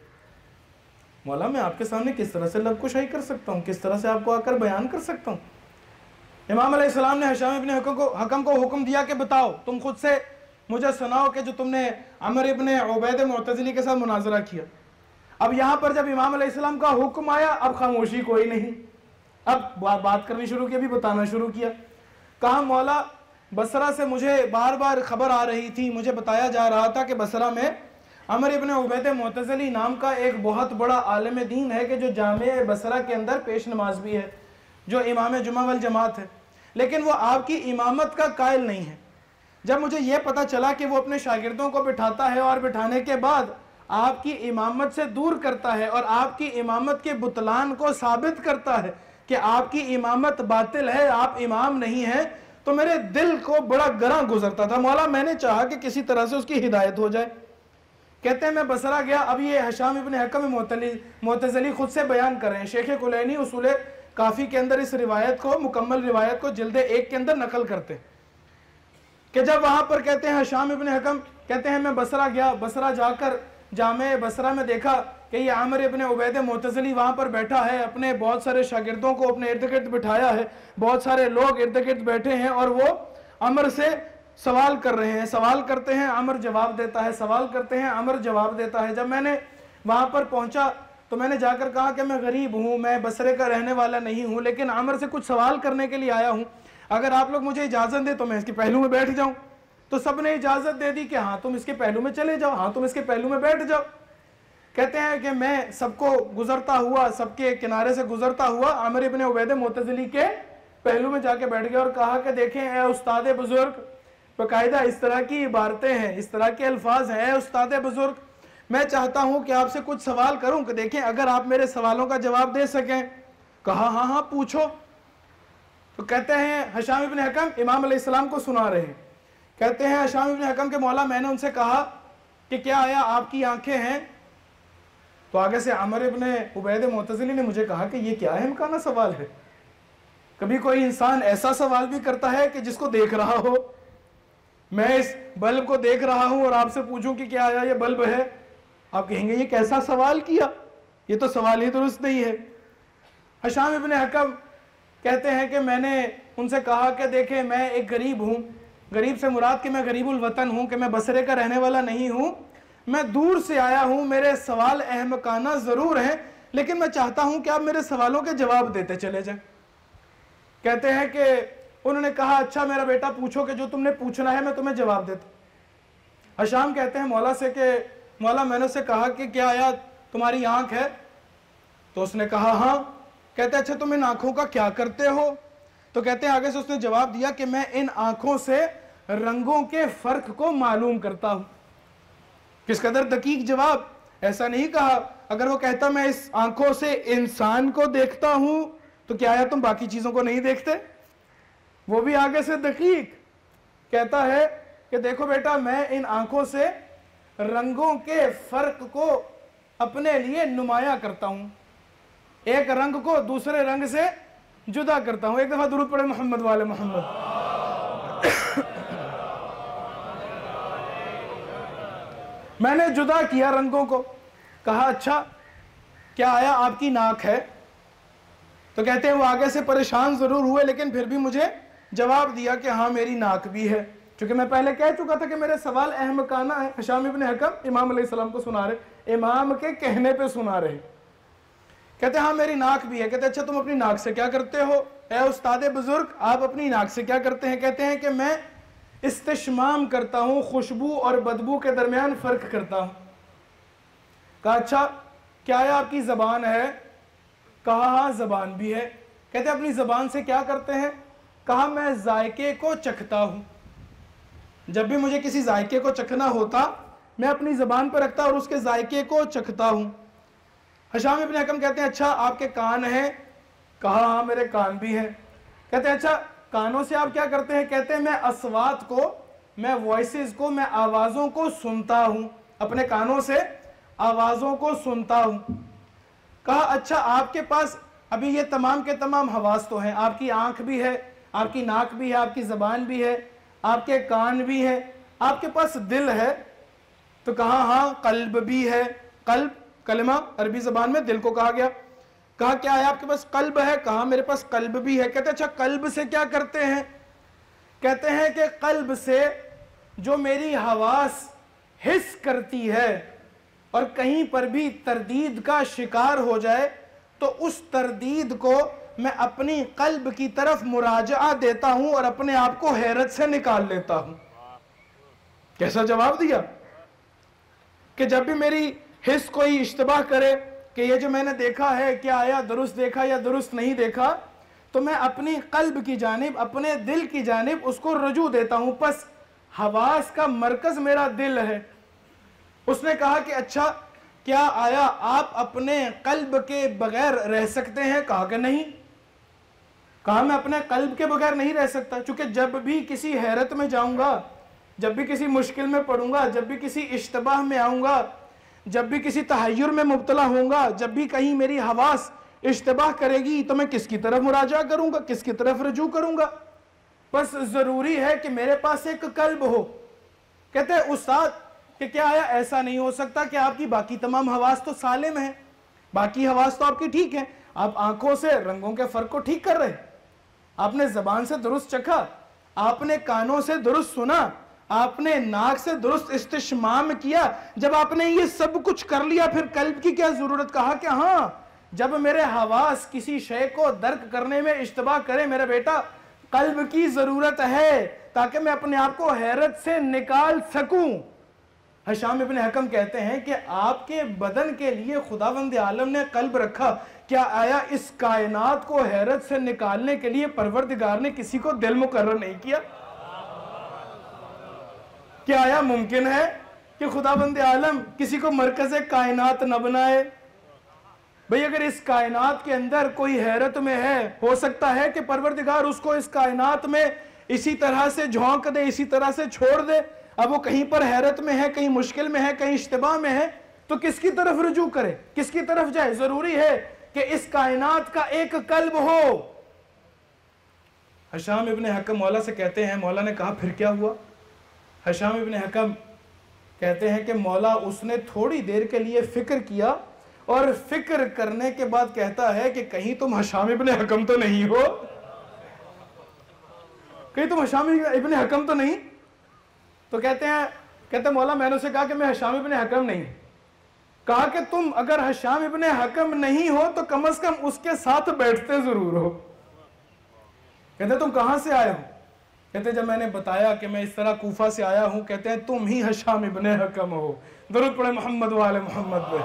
मौला मैं आपके सामने किस तरह से लब कुशाई कर सकता हूँ, किस तरह से आपको आकर बयान कर सकता हूँ। इमाम अलैहिस्सलाम ने हशाम इब्ने हकम को हकम को हुक्म दिया कि बताओ, तुम खुद से मुझे सुनाओ कि जो तुमने अमर इब्ने उबैद मुअतज़िली के साथ मुनाजरा किया। अब यहाँ पर जब इमाम अलैहिस्सलाम का हुक्म आया, अब खामोशी कोई नहीं, अब बात बात करनी शुरू की, अभी बताना शुरू किया। कहा मौला बसरा से मुझे बार बार खबर आ रही थी, मुझे बताया जा रहा था कि बसरा में अमर इब्ने उबैद मुअतज़िली नाम का एक बहुत बड़ा आलिम दीन है कि जो जामे बसरा के अंदर पेश नमाज भी है, जो इमाम जुमा वल जमात है, लेकिन वो आपकी इमामत का कायल नहीं है। जब मुझे ये पता चला कि वो अपने शागिर्दों को बिठाता है और बिठाने के बाद आपकी इमामत से दूर करता है और आपकी इमामत के बुतलान को साबित करता है कि आपकी इमामत बातिल है, आप इमाम नहीं हैं, तो मेरे दिल को बड़ा गरा गुजरता था। मौला मैंने चाहा कि किसी तरह से उसकी हिदायत हो जाए। कहते हैं मैं बसरा गया। अब ये हशाम इब्ने हकम मुअतज़िली खुद से बयान कर रहे हैं। शेख कुलैनी उसूल काफ़ी के अंदर इस रिवायत को, मुकम्मल रिवायत को जिल्दे एक के अंदर नकल करते हैं कि जब वहाँ पर कहते हैं हशाम इब्ने हकम कहते हैं मैं बसरा गया, बसरा जाकर जामे बसरा में देखा कि ये आमिर इब्ने उबैद मुअतज़िली वहाँ पर बैठा है, अपने बहुत सारे शागिर्दों को अपने इर्द गिर्द बिठाया है, बहुत सारे लोग इर्द गिर्द बैठे हैं और वो अमर से सवाल कर रहे हैं। सवाल करते हैं, अमर जवाब देता है, सवाल करते हैं, अमर जवाब देता है। जब मैंने वहाँ पर पहुँचा तो मैंने जाकर कहा कि मैं गरीब हूँ, मैं बसरे का रहने वाला नहीं हूँ, लेकिन आमिर से कुछ सवाल करने के लिए आया हूँ, अगर आप लोग मुझे इजाज़त दे तो मैं इसके पहलू में बैठ जाऊँ। तो सब ने इजाज़त दे दी कि हाँ तुम इसके पहलू में चले जाओ, हाँ तुम इसके पहलू में बैठ जाओ। कहते हैं कि मैं सबको गुजरता हुआ, सबके किनारे से गुजरता हुआ आमिर इब्ने उबैद मुअतज़िली के पहलू में जाके बैठ गया और कहा कि देखें ए उस्ताद बुजुर्ग, बाकायदा इस तरह की इबारतें हैं, इस तरह के अल्फाज हैं, उस्ताद बुजुर्ग मैं चाहता हूं कि आपसे कुछ सवाल करूं कि देखें अगर आप मेरे सवालों का जवाब दे सकें। कहा हाँ हाँ पूछो। तो कहते हैं हशाम इब्ने हकम इमाम अलैहिस्सलाम को सुना रहे हैं। कहते हैं हशाम इब्ने हकम के मौला मैंने उनसे कहा कि क्या आया आपकी आंखें हैं? तो आगे से आमिर इब्ने उबैद मुअतज़िली ने मुझे कहा कि ये क्या है, इम्काना सवाल है। कभी कोई इंसान ऐसा सवाल भी करता है कि जिसको देख रहा हो, मैं इस बल्ब को देख रहा हूं और आपसे पूछूं कि क्या आया ये बल्ब है, आप कहेंगे ये कैसा सवाल किया, ये तो सवाल ही दुरुस्त नहीं है। हशाम इब्ने हकम कहते हैं कि मैंने उनसे कहा कि देखें मैं एक गरीब हूँ, गरीब से मुराद कि मैं गरीबुल वतन हूँ, कि मैं बसरे का रहने वाला नहीं हूँ, मैं दूर से आया हूँ, मेरे सवाल अहमकाना ज़रूर हैं, लेकिन मैं चाहता हूँ कि आप मेरे सवालों के जवाब देते चले जाएं। कहते हैं कि उन्होंने कहा अच्छा मेरा बेटा पूछो कि जो तुमने पूछना है मैं तुम्हें जवाब देता। हशाम कहते हैं मौला से कि मौला मैंने उससे कहा कि क्या आया तुम्हारी आंख है? तो उसने कहा हाँ। कहते अच्छा तुम इन आंखों का क्या करते हो? तो कहते हैं आगे से उसने जवाब दिया कि मैं इन आंखों से रंगों के फर्क को मालूम करता हूं। किस कदर दकीक जवाब। ऐसा नहीं कहा, अगर वो कहता मैं इस आंखों से इंसान को देखता हूं तो क्या आया तुम बाकी चीजों को नहीं देखते? वो भी आगे से दकीक कहता है कि देखो बेटा, मैं इन आंखों से रंगों के फर्क को अपने लिए नुमाया करता हूं, एक रंग को दूसरे रंग से जुदा करता हूं। एक दफा दुरूद पढ़े मोहम्मद वाले मोहम्मद। मैंने जुदा किया रंगों को। कहा अच्छा क्या आया आपकी नाक है? तो कहते हैं वो आगे से परेशान जरूर हुए, लेकिन फिर भी मुझे जवाब दिया कि हाँ मेरी नाक भी है। क्योंकि मैं पहले कह चुका था कि मेरे सवाल अहमकाना है। हिशाम इब्न हकम इमाम अलैहिस्सलाम को सुना रहे, इमाम के कहने पे सुना रहे। कहते हाँ मेरी नाक भी है। कहते अच्छा तुम अपनी नाक से क्या करते हो? ए उस्ताद बुजुर्ग, आप अपनी नाक से क्या करते हैं? कहते हैं कि मैं इस्तिशमाम करता हूं, खुशबू और बदबू के दरमियान फर्क करता हूं। कहा अच्छा क्या है आपकी जबान है? कहा हाँ जबान भी है। कहते अपनी जबान से क्या करते हैं? कहा मैं जायके को चखता हूं, जब भी मुझे किसी जायके को चखना होता मैं अपनी जबान पर रखता और उसके जायके को चखता हूं। हिशाम इब्न हकम कहते हैं अच्छा आपके कान हैं? कहा हाँ मेरे कान भी हैं। कहते हैं अच्छा कानों से आप क्या करते हैं? कहते हैं मैं अस्वात को, मैं वॉइसेस को, मैं आवाज़ों को सुनता हूं, अपने कानों से आवाज़ों को सुनता हूं। कहा अच्छा आपके पास अभी ये तमाम के तमाम हवास तो हैं, आपकी आंख भी है, आपकी नाक भी है, आपकी ज़बान भी है, आपके कान भी है, आपके पास दिल है? तो कहा हाँ कल्ब भी है। कल्ब कलमा अरबी ज़बान में दिल को कहा गया। कहा क्या है आपके पास? कल्ब है। कहा मेरे पास कल्ब भी है। कहते अच्छा कल्ब से क्या करते हैं? कहते हैं कि कल्ब से जो मेरी हवास हिस करती है और कहीं पर भी तरदीद का शिकार हो जाए तो उस तरदीद को मैं अपनी कल्ब की तरफ मुराजा देता हूं और अपने आप को हैरत से निकाल लेता हूं। कैसा जवाब दिया कि जब भी मेरी हिस कोई इश्तबाह करे कि ये जो मैंने देखा है क्या आया दुरुस्त देखा या दुरुस्त नहीं देखा, तो मैं अपनी कल्ब की जानिब, अपने दिल की जानिब उसको रजू देता हूं। बस हवास का मरकज मेरा दिल है। उसने कहा कि अच्छा क्या आया आप अपने कल्ब के बगैर रह सकते हैं? कहा कि नहीं। कहा मैं अपने कल्ब के बगैर नहीं रह सकता, क्योंकि जब भी किसी हैरत में जाऊंगा, जब भी किसी मुश्किल में पड़ूंगा, जब भी किसी इश्तबाह में आऊंगा, जब भी किसी तहय्युर में मुब्तला होऊंगा, जब भी कहीं मेरी हवास इश्तबाह करेगी तो मैं किसकी तरफ मुराजा करूंगा, किसकी तरफ रजू करूंगा? बस जरूरी है कि मेरे पास एक कल्ब हो। कहते हैं उस्ताद कि क्या है ऐसा नहीं हो सकता कि आपकी बाकी तमाम हवास तो सालिम है, बाकी हवास तो आपकी ठीक है, आप आंखों से रंगों के फर्क को ठीक कर रहे, आपने जबान से दुरुस्त चखा, आपने कानों से दुरुस्त सुना, आपने नाक से दुरुस्त इस्तिशमाम किया। जब आपने ये सब कुछ कर लिया फिर कल्ब की क्या जरूरत? कहा कि हाँ जब मेरे हवास किसी शय को दर्क करने में इश्तबाह करे मेरा बेटा, कल्ब की जरूरत है ताकि मैं अपने आप को हैरत से निकाल सकूं। हिशाम इब्न हकम कहते हैं कि आपके बदन के लिए खुदावंद आलम ने कल्ब रखा, क्या आया इस कायनात को हैरत से निकालने के लिए परवरदिगार ने किसी को दिल मुकर्रर नहीं किया? क्या आया मुमकिन है कि खुदावंद आलम किसी को मरकज कायनात न बनाए? भाई अगर इस कायनात के अंदर कोई हैरत में है, हो सकता है कि परवरदिगार उसको इस कायनात में इसी तरह से झोंक दे, इसी तरह से छोड़ दे। अब वो कहीं पर हैरत में है, कहीं मुश्किल में है, कहीं इश्तिबाह में है, तो किसकी तरफ रुजू करे, किसकी तरफ जाए? जरूरी है कि इस कायनात का एक कल्ब हो। हिशाम इब्न हकम मौला से कहते हैं, मौला ने कहा फिर क्या हुआ? हिशाम इब्न हकम कहते हैं कि मौला उसने थोड़ी देर के लिए फिक्र किया और फिक्र करने के बाद कहता है कि कहीं तुम हिशाम इब्न हकम तो नहीं हो, कहीं तुम हिशाम इब्न हकम तो नहीं? तो कहते हैं कहते मौला मैंने उसे कहा कि मैं हिशाम इब्न हकम नहीं। कहा कि तुम अगर हिशाम इब्न हकम नहीं हो तो कम से कम उसके साथ बैठते जरूर हो। कहते तुम कहां से आए हो? कहते जब मैंने बताया कि मैं इस तरह कूफा से आया हूं, कहते हैं तुम ही हिशाम इब्न हकम हो। दुरूद पढ़े मोहम्मद वाले मोहम्मद पे।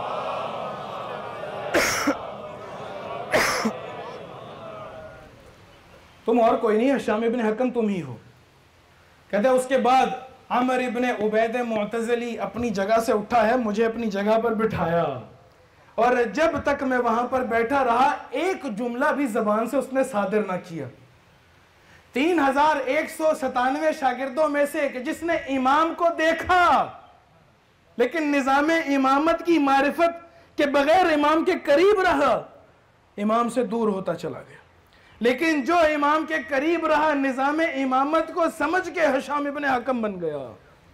तुम और कोई नहीं, हिशाम इब्न हकम तुम ही हो। कहते हैं उसके बाद अमर इब्न उबैद मुअतज़िली अपनी जगह से उठा है, मुझे अपनी जगह पर बिठाया और जब तक मैं वहां पर बैठा रहा एक जुमला भी जबान से उसने सादिर ना किया। तीन हजार एक सौ सतानवे शागिर्दों में से एक जिसने इमाम को देखा लेकिन निजाम इमामत की मारिफत के बगैर इमाम के करीब रहा, इमाम से दूर होता चला गया। लेकिन जो इमाम के करीब रहा, निजाम इमामत को समझ के हिशाम इब्न हकम बन गया।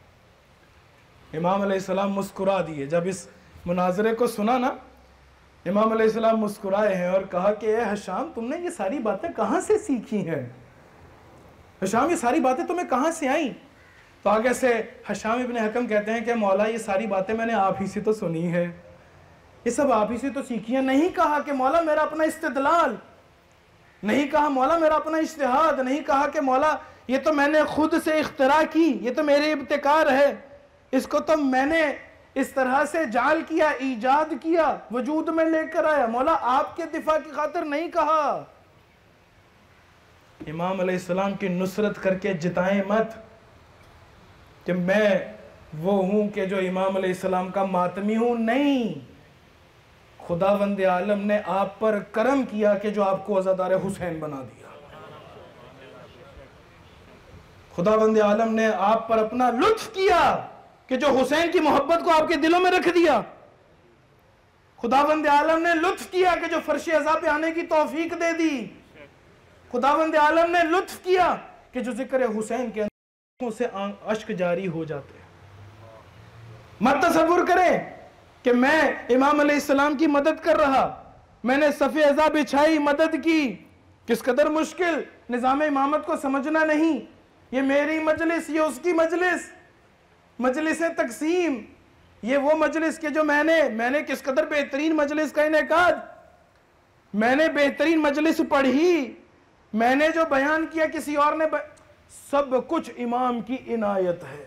इमाम अलैहिस्सलाम मुस्कुरा दिए। जब इस मुनाजरे को सुना ना, इमाम अलैहिस्सलाम मुस्कुराए हैं और कहा कि ए हिशाम, तुमने ये सारी बातें कहाँ से सीखी हैं? हिशाम, ये सारी बातें तुम्हें कहाँ से आई? तो आगे से हिशाम इब्न हकम कहते हैं कि मौला, ये सारी बातें मैंने आप ही से तो सुनी है, ये सब आप ही से तो सीखी है। नहीं कहा कि मौला मेरा अपना इस्तिदलाल, नहीं कहा मौला मेरा अपना इज्तिहाद, नहीं कहा कि मौला ये तो मैंने खुद से इख्तिरा की, ये तो मेरे इब्तिकार है, इसको तो मैंने इस तरह से जाल किया, ईजाद किया, वजूद में लेकर आया। मौला आपके दिफा की खातिर नहीं कहा। इमाम अलैहिस्सलाम की नुसरत करके जिताएं मत कि मैं वो हूं कि जो इमाम अलैहिस्सलाम का मातमी हूं। नहीं, खुदावंद आलम ने आप पर करम किया कि जो आपको अज़ादार हुसैन बना दिया। खुदावंद आलम ने आप पर अपना लुत्फ किया कि जो हुसैन की मोहब्बत को आपके दिलों में रख दिया। खुदावंद आलम ने लुत्फ किया कि जो फर्श अज़ा पे आने की तौफीक दे दी। खुदावंद आलम ने लुत्फ किया कि जो जिक्र हुसैन के अंदर से अश्क जारी हो जाते हैं। मत तसव्वुर करें कि मैं इमाम अलैहिस्सलाम की मदद कर रहा, मैंने सफ़े अज़ा बिछाई, मदद की। किस कदर मुश्किल, निज़ाम इमामत को समझना नहीं। ये मेरी मजलिस, ये उसकी मजलिस, मजलिस तकसीम, ये वो मजलिस के जो मैंने मैंने किस कदर बेहतरीन मजलिस का इनेकाद, मैंने बेहतरीन मजलिस पढ़ी, मैंने जो बयान किया किसी और ने ब... सब कुछ इमाम की इनायत है।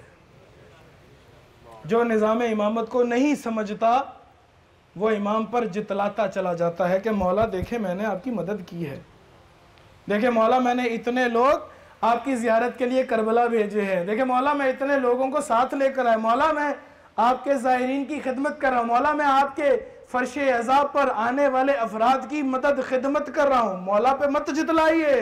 जो निज़ाम इमामत को नहीं समझता वो इमाम पर जितलाता चला जाता है कि मौला देखे मैंने आपकी मदद की है, देखे मौला मैंने इतने लोग आपकी ज़ियारत के लिए करबला भेजे हैं, देखे मौला मैं इतने लोगों को साथ लेकर आया, मौला मैं आपके ज़ायरीन की खिदमत कर रहा हूँ, मौला मैं आपके फर्श अज़ा पर आने वाले अफराद की मदद खिदमत कर रहा हूँ। मौला पे मत जितलाइए।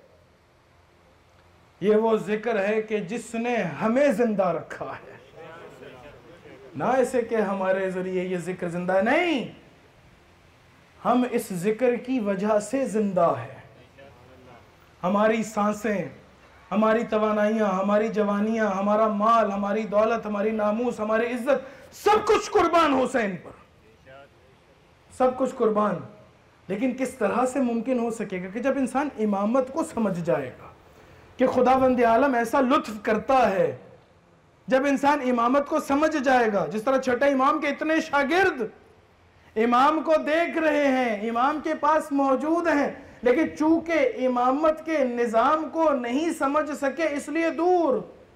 ये वो जिक्र है कि जिसने हमें जिंदा रखा है, ना ऐसे कि हमारे जरिए ये जिक्र जिंदा है, नहीं, हम इस जिक्र की वजह से जिंदा है। हमारी सांसें, हमारी तवानाइयाँ, हमारी जवानियाँ, हमारा माल, हमारी दौलत, हमारी नामूस, हमारी इज्जत, सब कुछ कुर्बान हुसैन पर, सब कुछ कुर्बान। लेकिन किस तरह से मुमकिन हो सकेगा कि जब इंसान इमामत को समझ जाएगा कि खुदावंद आलम ऐसा लुत्फ करता है, जब इंसान इमामत को समझ जाएगा, जिस तरह छठे इमाम के इतने शागिर्द इमाम को देख रहे हैं, इमाम के पास मौजूद हैं, लेकिन चूंकि इमामत के निज़ाम को नहीं समझ सके इसलिए दूर।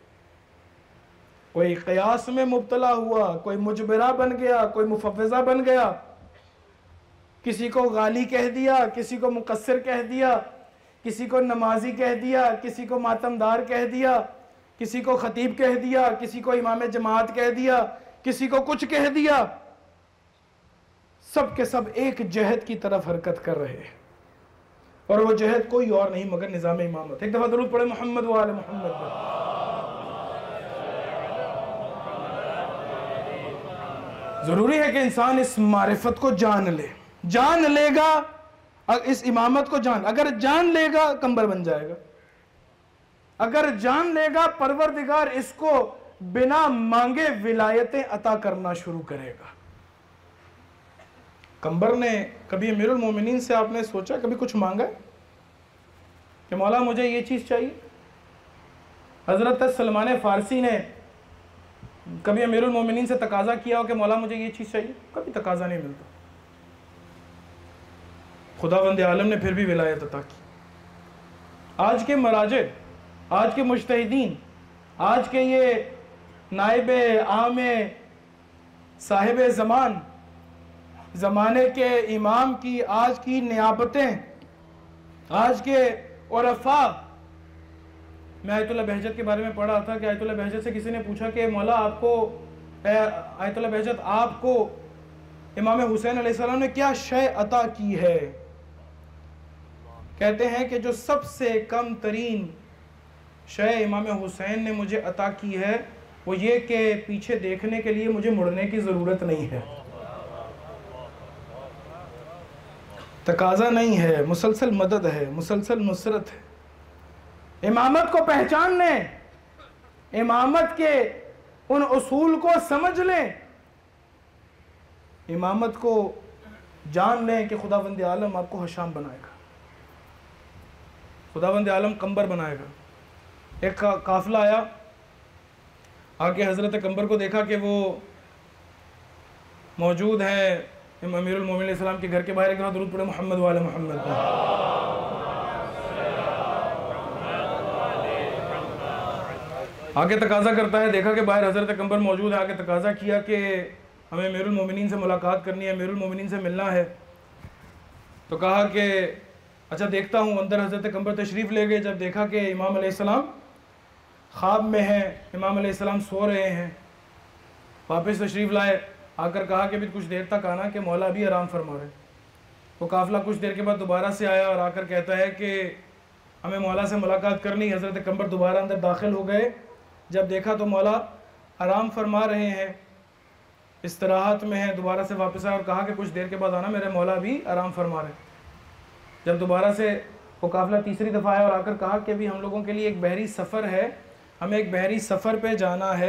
कोई क़यास में मुब्तला हुआ, कोई मुजबिरा बन गया, कोई मुफव्विज़ा बन गया, किसी को गाली कह दिया, किसी को मुकस्सिर कह दिया, किसी को नमाजी कह दिया, किसी को मातमदार कह दिया, किसी को खतीब कह दिया, किसी को इमाम जमात कह दिया, किसी को कुछ कह दिया। सब के सब एक जहद की तरफ हरकत कर रहे हैं और वो जहद कोई और नहीं मगर निज़ाम इमामत। एक दफा दरूद पढ़े मोहम्मद व आले मोहम्मद पर। जरूरी है कि इंसान इस मारिफत को जान ले, जान लेगा इस इमामत को जान, अगर जान लेगा कंबर बन जाएगा, अगर जान लेगा परवरदिगार इसको बिना मांगे विलायतें अता करना शुरू करेगा। कंबर ने कभी अमीरुल मोमिनीन से आपने सोचा, कभी कुछ मांगा कि मौला मुझे ये चीज़ चाहिए? हज़रत सलमान फ़ारसी ने कभी अमीरुल मोमिनीन से तकाजा किया हो कि मौला मुझे ये चीज़ चाहिए? कभी तकाजा नहीं मिलता। खुदावंद आलम ने फिर भी विलायत अता की। आज के मराजे, आज के मुज्तहिदीन, आज के ये नाइब आमे साहिब ज़मान, ज़माने के इमाम की आज की नियाबतें, आज के उरफा। मैं आयतुल्लाह बहजत के बारे में पढ़ा था कि आयतुल्लाह बहजत से किसी ने पूछा कि मौला आपको, आयतुल्लाह बहजत आपको इमाम हुसैन अलैहिस्सलाम ने क्या शय अता की है। कहते हैं कि जो सबसे कम तरीन शय इमाम हुसैन ने मुझे अता की है वो ये कि पीछे देखने के लिए मुझे मुड़ने की ज़रूरत नहीं है, तकाजा नहीं है, मुसलसल मदद है, मुसलसल नुसरत है। इमामत को पहचान लें, इमामत के उन उसूल को समझ लें, इमामत को जान लें कि खुदावंद आलम आपको हशाम बनाएगा, खुदावंद आलम कंबर बनाएगा। एक का, काफिला आया, आके हज़रत कंबर को देखा कि वो मौजूद है अमीरुल मोमिनीन अलैहिस्सलाम के घर के बाहर। एक दफ़ा दुरूद पढ़े मोहम्मद वाले मोहम्मद पर। आके तकाजा करता है, देखा कि बाहर हज़रत कंबर मौजूद है, आके तकाजा किया कि हमें अमीरुल मोमिनीन से मुलाकात करनी है, अमीरुल मोमिनीन से मिलना है। तो कहा कि अच्छा देखता हूँ। अंदर हज़रत कंबर तशरीफ़ ले गए। जब देखा कि इमाम अलैहिस्सलाम ख्वाब में हैं, इमाम अलैहिस्सलाम सो रहे हैं, वापस तशरीफ़ लाए। आकर कहा कि भी कुछ देर तक आना कि मौला भी आराम फरमा रहे। वो काफ़िला कुछ देर के बाद दोबारा से आया और आकर कहता है कि हमें मौला से मुलाकात करनी। हज़रत कंबर दोबारा अंदर दाखिल हो गए। जब देखा तो मौला आराम फरमा रहे हैं, इस्तराहत में हैं। दोबारा से वापस आया और कहा कि कुछ देर के बाद आना, मेरे मौला भी आराम फरमा रहे। जब दोबारा से वो काफ़िला तीसरी दफ़ा आया और आकर कहा कि अभी हम लोगों के लिए एक बहरी सफ़र है, हमें एक बहरी सफ़र पे जाना है,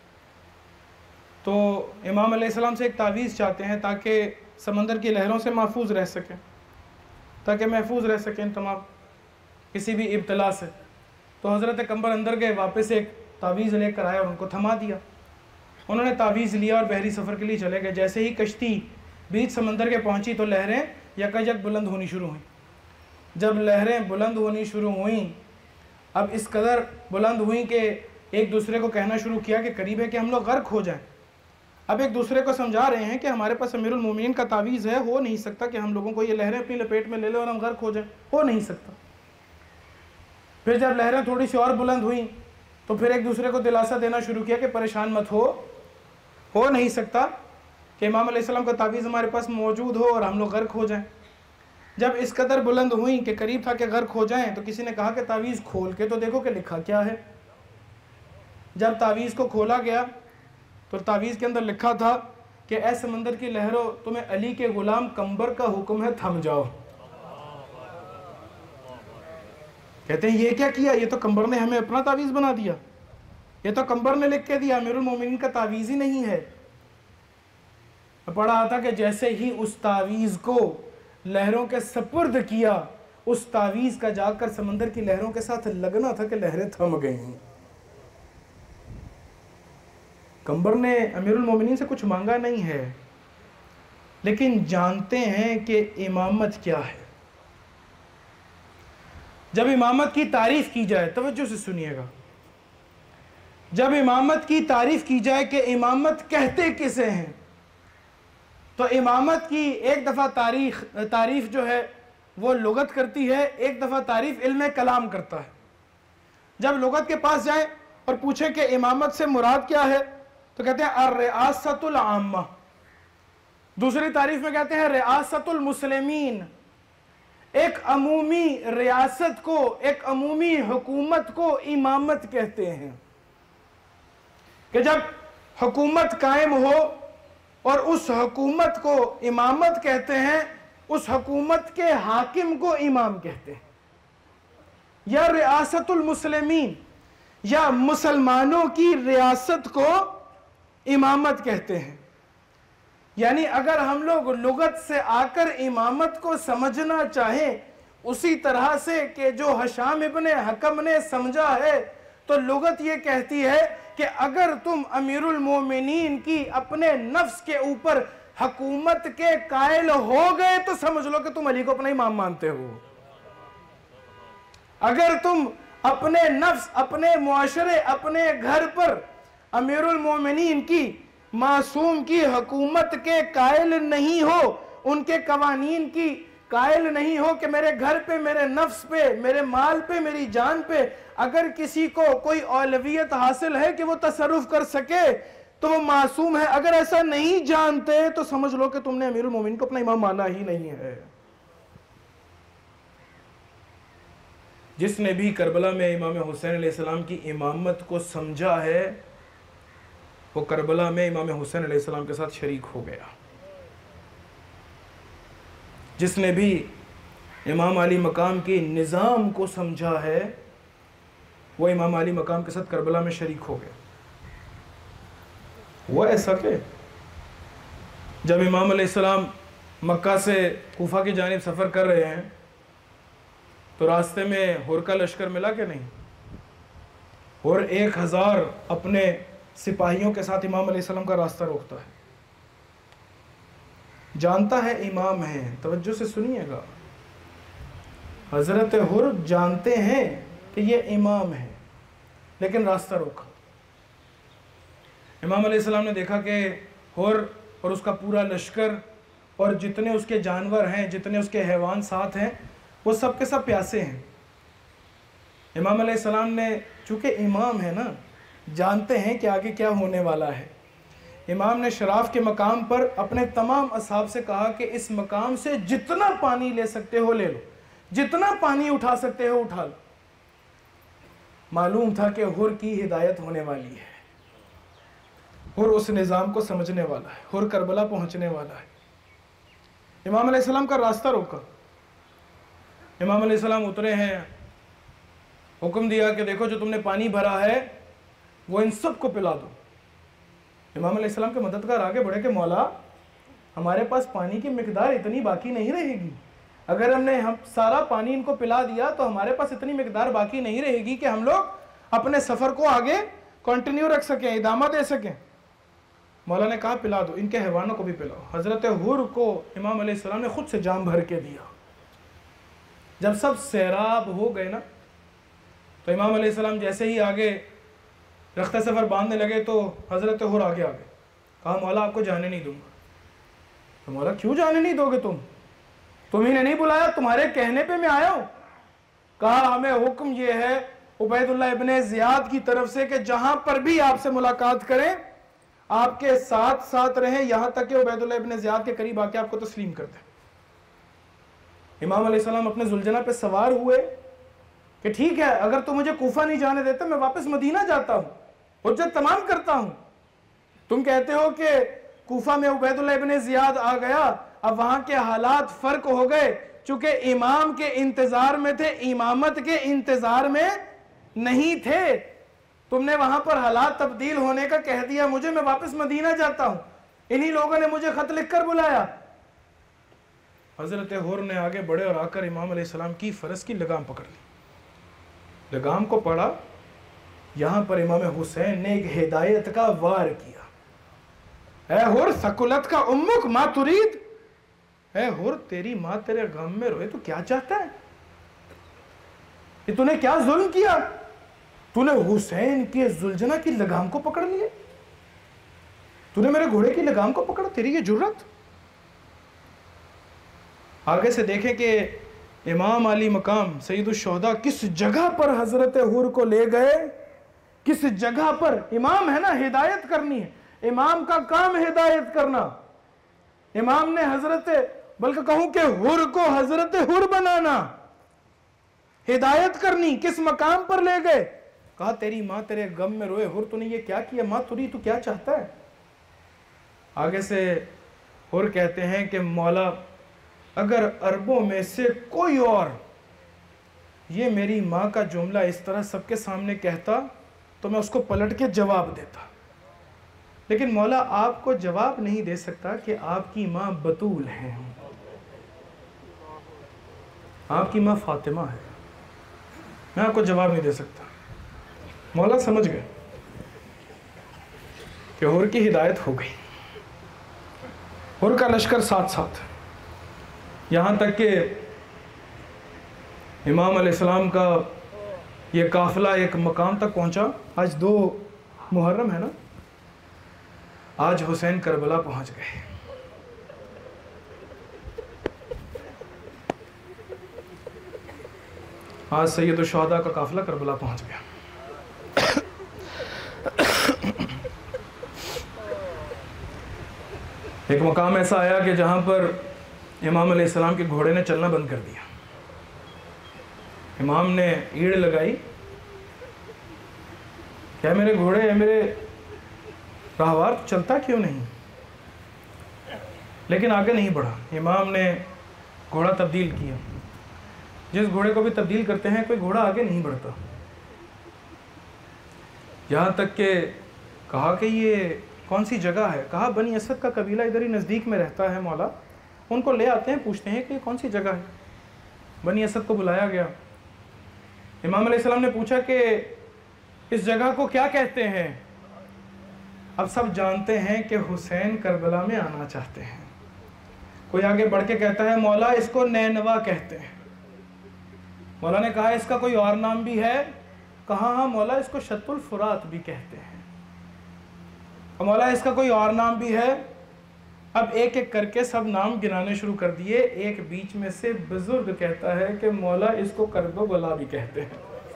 तो इमाम अलैहिस्सलाम से एक तावीज़ चाहते हैं ताकि समंदर की लहरों से महफूज रह सकें, ताकि महफूज रह सकें तमाम किसी भी इब्तला से। तो हज़रत कंबर अंदर गए, वापस एक तावीज़ लेकर आया और उनको थमा दिया। उन्होंने तावीज़ लिया और बहरी सफ़र के लिए चले गए। जैसे ही कश्ती बीच समंदर के पहुंची तो लहरें यकजक बुलंद होनी शुरू हुई। जब लहरें बुलंद होनी शुरू हुई, अब इस कदर बुलंद हुई कि एक दूसरे को कहना शुरू किया कि करीब है कि हम लोग गर्क हो जाएं। अब एक दूसरे को समझा रहे हैं कि हमारे पास अमीरुल मोमिनीन का तावीज़ है, हो नहीं सकता कि हम लोगों को ये लहरें अपनी लपेट में ले लें और हम गर्क हो जाएं, हो नहीं सकता। फिर जब लहरें थोड़ी सी और बुलंद हुई तो फिर एक दूसरे को दिलासा देना शुरू किया कि परेशान मत हो, हो नहीं सकता कि इमाम अलैहिस्सलाम का तावीज़ हमारे पास मौजूद हो और हम लोग गर्क हो जाएं। जब इस कदर बुलंद हुई कि करीब था कि गर्क हो जाएं, तो किसी ने कहा कि तावीज़ खोल के तो देखो कि लिखा क्या है। जब तावीज़ को खोला गया तो तावीज़ के अंदर लिखा था कि ऐ समंदर की लहरों, तुम्हें अली के गुलाम कंबर का हुक्म है, थम जाओ। कहते हैं ये क्या किया, ये तो कंबर ने हमें अपना तावीज़ बना दिया, ये तो कंबर ने लिख के दिया, अमीरुल मोमिनीन का तावीज़ ही नहीं है। मैं पढ़ रहा था कि जैसे ही उस तावीज़ को लहरों के सपुर्द किया, उस तावीज़ का जाकर समंदर की लहरों के साथ लगना था कि लहरें थम गईं। कंबर ने अमीरुल मोमिनीन से कुछ मांगा नहीं है, लेकिन जानते हैं कि इमामत क्या है। जब इमामत की तारीफ की जाए, तवज्जो से सुनिएगा, जब इमामत की तारीफ की जाए कि इमामत कहते किसे हैं, तो इमामत की एक दफ़ा तारीख तारीफ जो है वो लुगत करती है, एक दफ़ा तारीफ इल्म कलाम करता है। जब लुगत के पास जाए और पूछे कि इमामत से मुराद क्या है, तो कहते हैं अर्रियासतुल आम्मा। दूसरी तारीफ में कहते हैं रियासतुल मुस्लिमीन। एक अमूमी रियासत को, एक अमूमी हुकूमत को इमामत कहते हैं कि जब हुकूमत कायम हो और उस हुकूमत को इमामत कहते हैं, उस हुकूमत के हाकिम को इमाम कहते हैं। या रियासतुल मुस्लिमीन, या मुसलमानों की रियासत को इमामत कहते हैं। यानी अगर हम लोग लुगत से आकर इमामत को समझना चाहें उसी तरह से कि जो हशाम इब्ने हकम ने समझा है, तो लुगत ये कहती है कि अगर तुम अमीरुल मोमिनीन की अपने नफ्स के ऊपर हुकूमत के कायल हो गए तो समझ लो कि तुम अली को अपना इमाम मानते हो। अगर तुम अपने नफ्स, अपने मुआशरे, अपने घर पर अमीरुल मोमिनीन की, मासूम की हुकूमत के कायल नहीं हो, उनके कवानीन की कायल नहीं हो कि मेरे घर पे, मेरे नफ्स पे, मेरे माल पे, मेरी जान पे अगर किसी को कोई औलवियत हासिल है कि वो तसर्रुफ कर सके, तो वो मासूम है। अगर ऐसा नहीं जानते तो समझ लो कि तुमने अमीरुल मोमिनीन को अपना इमाम माना ही नहीं है। जिसने भी करबला में इमाम हुसैन अलैहिस्सलाम की इमामत को समझा है, वो करबला में इमाम हुसैन अलैहिस्सलाम के साथ शरीक हो गया। जिसने भी इमाम अली मकाम के निज़ाम को समझा है, वो इमाम अली मकाम के साथ करबला में शरीक हो गया। वो ऐसा कि जब इमाम अलैहिस्सलाम मक्का से कूफा की जानिब सफ़र कर रहे हैं तो रास्ते में हुर का लश्कर मिला कि नहीं? और एक हज़ार अपने सिपाहियों के साथ इमाम अलैहिस्सलाम का रास्ता रोकता है। जानता है इमाम है, तवज्जो से सुनिएगा, हज़रत हुर जानते हैं कि ये इमाम है, लेकिन रास्ता रोका। इमाम अलैहिस्सलाम ने देखा कि हुर और उसका पूरा लश्कर और जितने उसके जानवर हैं, जितने उसके हैवान साथ हैं, वो सब के सब प्यासे हैं। इमाम अलैहिस्सलाम ने, चूँकि इमाम है ना, जानते हैं कि आगे क्या होने वाला है, इमाम ने शराफ के मकाम पर अपने तमाम असहाब से कहा कि इस मकाम से जितना पानी ले सकते हो ले लो, जितना पानी उठा सकते हो उठा लो। मालूम था कि हुर की हिदायत होने वाली है, हुर उस निज़ाम को समझने वाला है, हुर करबला पहुंचने वाला है। इमाम अलैहिस्सलाम का रास्ता रोका। इमाम अलैहिस्सलाम उतरे हैं, हुक्म दिया कि देखो जो तुमने पानी भरा है वो इन सब को पिला दो। इमाम अलैहिस्सलाम के मददगार आगे बढ़े कि मौला, हमारे पास पानी की मिकदार इतनी बाकी नहीं रहेगी। अगर हमने हम सारा पानी इनको पिला दिया तो हमारे पास इतनी मिकदार बाकी नहीं रहेगी कि हम लोग अपने सफ़र को आगे कंटिन्यू रख सकें, इदामा दे सकें। मौला ने कहा पिला दो, इनके हैवानों को भी पिलाओ। हज़रत हुर को इमाम अलैहिस्सलाम ने खुद से जाम भर के दिया। जब सब सैराब हो गए ना, तो इमाम अलैहिस्सलाम जैसे ही आगे रख्ता सफ़र बांधने लगे तो हज़रत हुर आगे आ गए। कहा मौला आपको जाने नहीं दूंगा। तो मौला क्यों जाने नहीं दोगे? तुम तुम्ही ने नहीं बुलाया, तुम्हारे कहने पे मैं आया हूँ। कहा हमें हुक्म ये है उबैदुल्लाह इब्ने ज़ियाद की तरफ से कि जहां पर भी आपसे मुलाकात करें आपके साथ साथ रहें, यहां तक कि उबैदुल्लाह इब्ने ज़ियाद के करीब आके आपको तस्लीम कर दें। इमाम अलैहिस्सलाम अपने जुलजना पे सवार हुए कि ठीक है, अगर तुम मुझे कूफा नहीं जाने देते मैं वापस मदीना जाता हूं, हुज्जत तमाम करता हूं। तुम कहते हो कि कूफा में उबैदुल्लाह इब्ने ज़ियाद आ गया, अब वहां के हालात फर्क हो गए, चूंकि इमाम के इंतजार में थे, इमामत के इंतजार में नहीं थे। तुमने वहां पर हालात तब्दील होने का कह दिया मुझे, मैं वापस मदीना जाता हूं। इन्हीं लोगों ने मुझे खत लिखकर बुलाया। हजरत हुर ने आगे बढ़े और आकर इमाम अलैहिस्सलाम की फरस की लगाम पकड़ ली। लगाम को पढ़ा, यहां पर इमाम हुसैन ने एक हिदायत का वार किया। ऐ हुर सकुलत का उम्मुक मा तुरीद, ऐ हुर तेरी मां तेरे गम में रोए तो क्या चाहता है? ये तूने क्या जुल्म किया? तूने हुसैन के जुलझना की लगाम को पकड़ लिए, तूने मेरे घोड़े की लगाम को पकड़ा, तेरी ये जुर्रत। आगे से देखें कि इमाम अली मकाम सैयदुश शुहदा किस जगह पर हजरत हुर को ले गए, किस जगह पर। इमाम है ना, हिदायत करनी है, इमाम का काम हिदायत करना। इमाम ने हजरत, बल्कि कहूं कि हुर को हजरत हुर बनाना, हिदायत करनी। किस मकाम पर ले गए? कहा तेरी मां तेरे गम में रोए। हुर तूने ये क्या किया? मां तुरी तू क्या चाहता है? आगे से हुर कहते हैं कि मौला अगर अरबों में से कोई और ये मेरी मां का जुमला इस तरह सबके सामने कहता तो मैं उसको पलट के जवाब देता, लेकिन मौला आपको जवाब नहीं दे सकता कि आपकी मां बतूल है, आपकी मां फातिमा है, मैं आपको जवाब नहीं दे सकता। मौला समझ गए कि हुर की हिदायत हो गई। हुर का लश्कर साथ साथ, यहाँ तक कि इमाम अलैहिस्सलाम का ये काफिला एक मकाम तक पहुँचा। आज दो मुहर्रम है ना, आज हुसैन करबला पहुँच गए। आज सैयदुश शुहदा का काफिला करबला पहुँच गया। एक मकाम ऐसा आया कि जहाँ पर इमाम अलैहिस्सलाम के घोड़े ने चलना बंद कर दिया। इमाम ने ईड़ लगाई, क्या मेरे घोड़े है मेरे राहवार चलता क्यों नहीं, लेकिन आगे नहीं बढ़ा। इमाम ने घोड़ा तब्दील किया। जिस घोड़े को भी तब्दील करते हैं कोई घोड़ा आगे नहीं बढ़ता। यहाँ तक कि कहा कि ये कौन सी जगह है, कहा बनी असद का कबीला इधर ही नज़दीक में रहता है मौला, उनको ले आते हैं, पूछते हैं कि कौन सी जगह है। बनी असद को बुलाया गया। इमाम अलैहिस्सलाम ने पूछा कि इस जगह को क्या कहते हैं। अब सब जानते हैं कि हुसैन करबला में आना चाहते हैं। कोई आगे बढ़ के कहता है मौला इसको नैनवा कहते हैं। मौला ने कहा इसका कोई और नाम भी है, कहा हाँ मौला इसको शत्तुल फुरात भी कहते हैं। मौला इसका कोई और नाम भी है। अब एक एक करके सब नाम गिनाने शुरू कर दिए। एक बीच में से बुजुर्ग कहता है कि मौला इसको करबला भी कहते हैं।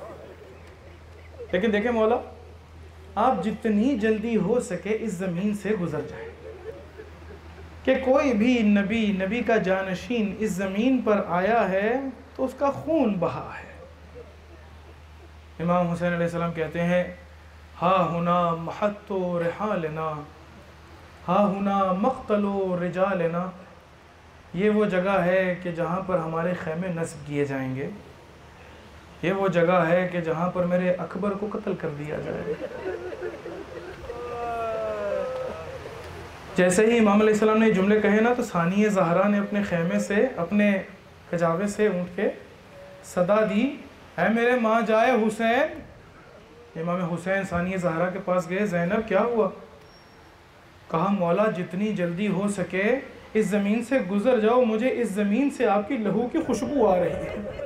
लेकिन देखें मौला, आप जितनी जल्दी हो सके इस जमीन से गुजर जाए, कि कोई भी नबी नबी का जानशीन इस जमीन पर आया है तो उसका खून बहा है। इमाम हुसैन अलैहिस्सलाम कहते हैं हा हुना महत्तो रिहालना, हा हुना मख्तलो रिजालना, ये वो जगह है कि जहाँ पर हमारे खैमे नस्ब किए जाएंगे। ये वो जगह है कि जहाँ पर मेरे अकबर को कत्ल कर दिया जाएगा। जैसे ही इमाम अलैहिस्सलाम ने जुमले कहे ना, तो सानिया ज़हरा ने अपने खैमे से, अपने कजावे से ऊँट के सदा दी, है मेरे माँ जाए हुसैन। इमाम हुसैन सानिया ज़हरा के पास गए, ज़ैनब क्या हुआ। कहा मौला जितनी जल्दी हो सके इस ज़मीन से गुजर जाओ, मुझे इस ज़मीन से आपकी लहू की खुशबू आ रही है।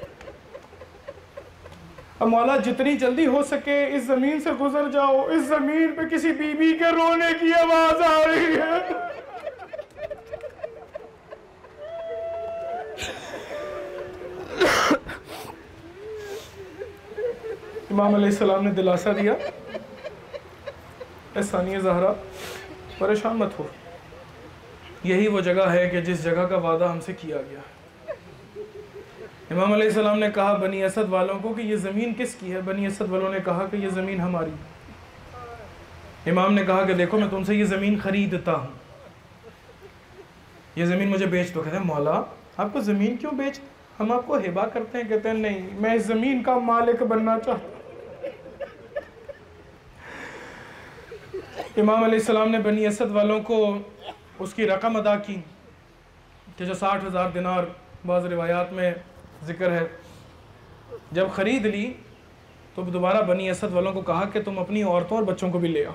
अब मौला जितनी जल्दी हो सके इस ज़मीन से गुजर जाओ, इस ज़मीन पे किसी बीबी के रोने की आवाज़ आ रही है। इमाम अलैहिस्सलाम ने दिलासा दिया, सानिया ज़हरा परेशान मत हो, यही वो जगह है कि जिस जगह का वादा हमसे किया गया। इमाम अलैहिस्सलाम ने कहा बनी असद वालों को कि ये ज़मीन किसकी है। बनी असद वालों ने कहा कि ये ज़मीन हमारी। इमाम ने कहा कि देखो मैं तुमसे ये ज़मीन खरीदता हूँ, ये ज़मीन मुझे बेच दो। कहते हैं मौला आपको ज़मीन क्यों बेच, हम आपको हिबा करते हैं। कहते हैं नहीं, मैं इस ज़मीन का मालिक बनना चाहता हूँ। इमाम अलैहिस्सलाम ने बनी असद वालों को उसकी रकम अदा की कि जो साठ हज़ार दिनार बाज़ रिवायात में ज़िक्र है। जब ख़रीद ली तो दोबारा बनी असद वालों को कहा कि तुम अपनी औरतों और बच्चों को भी ले आओ।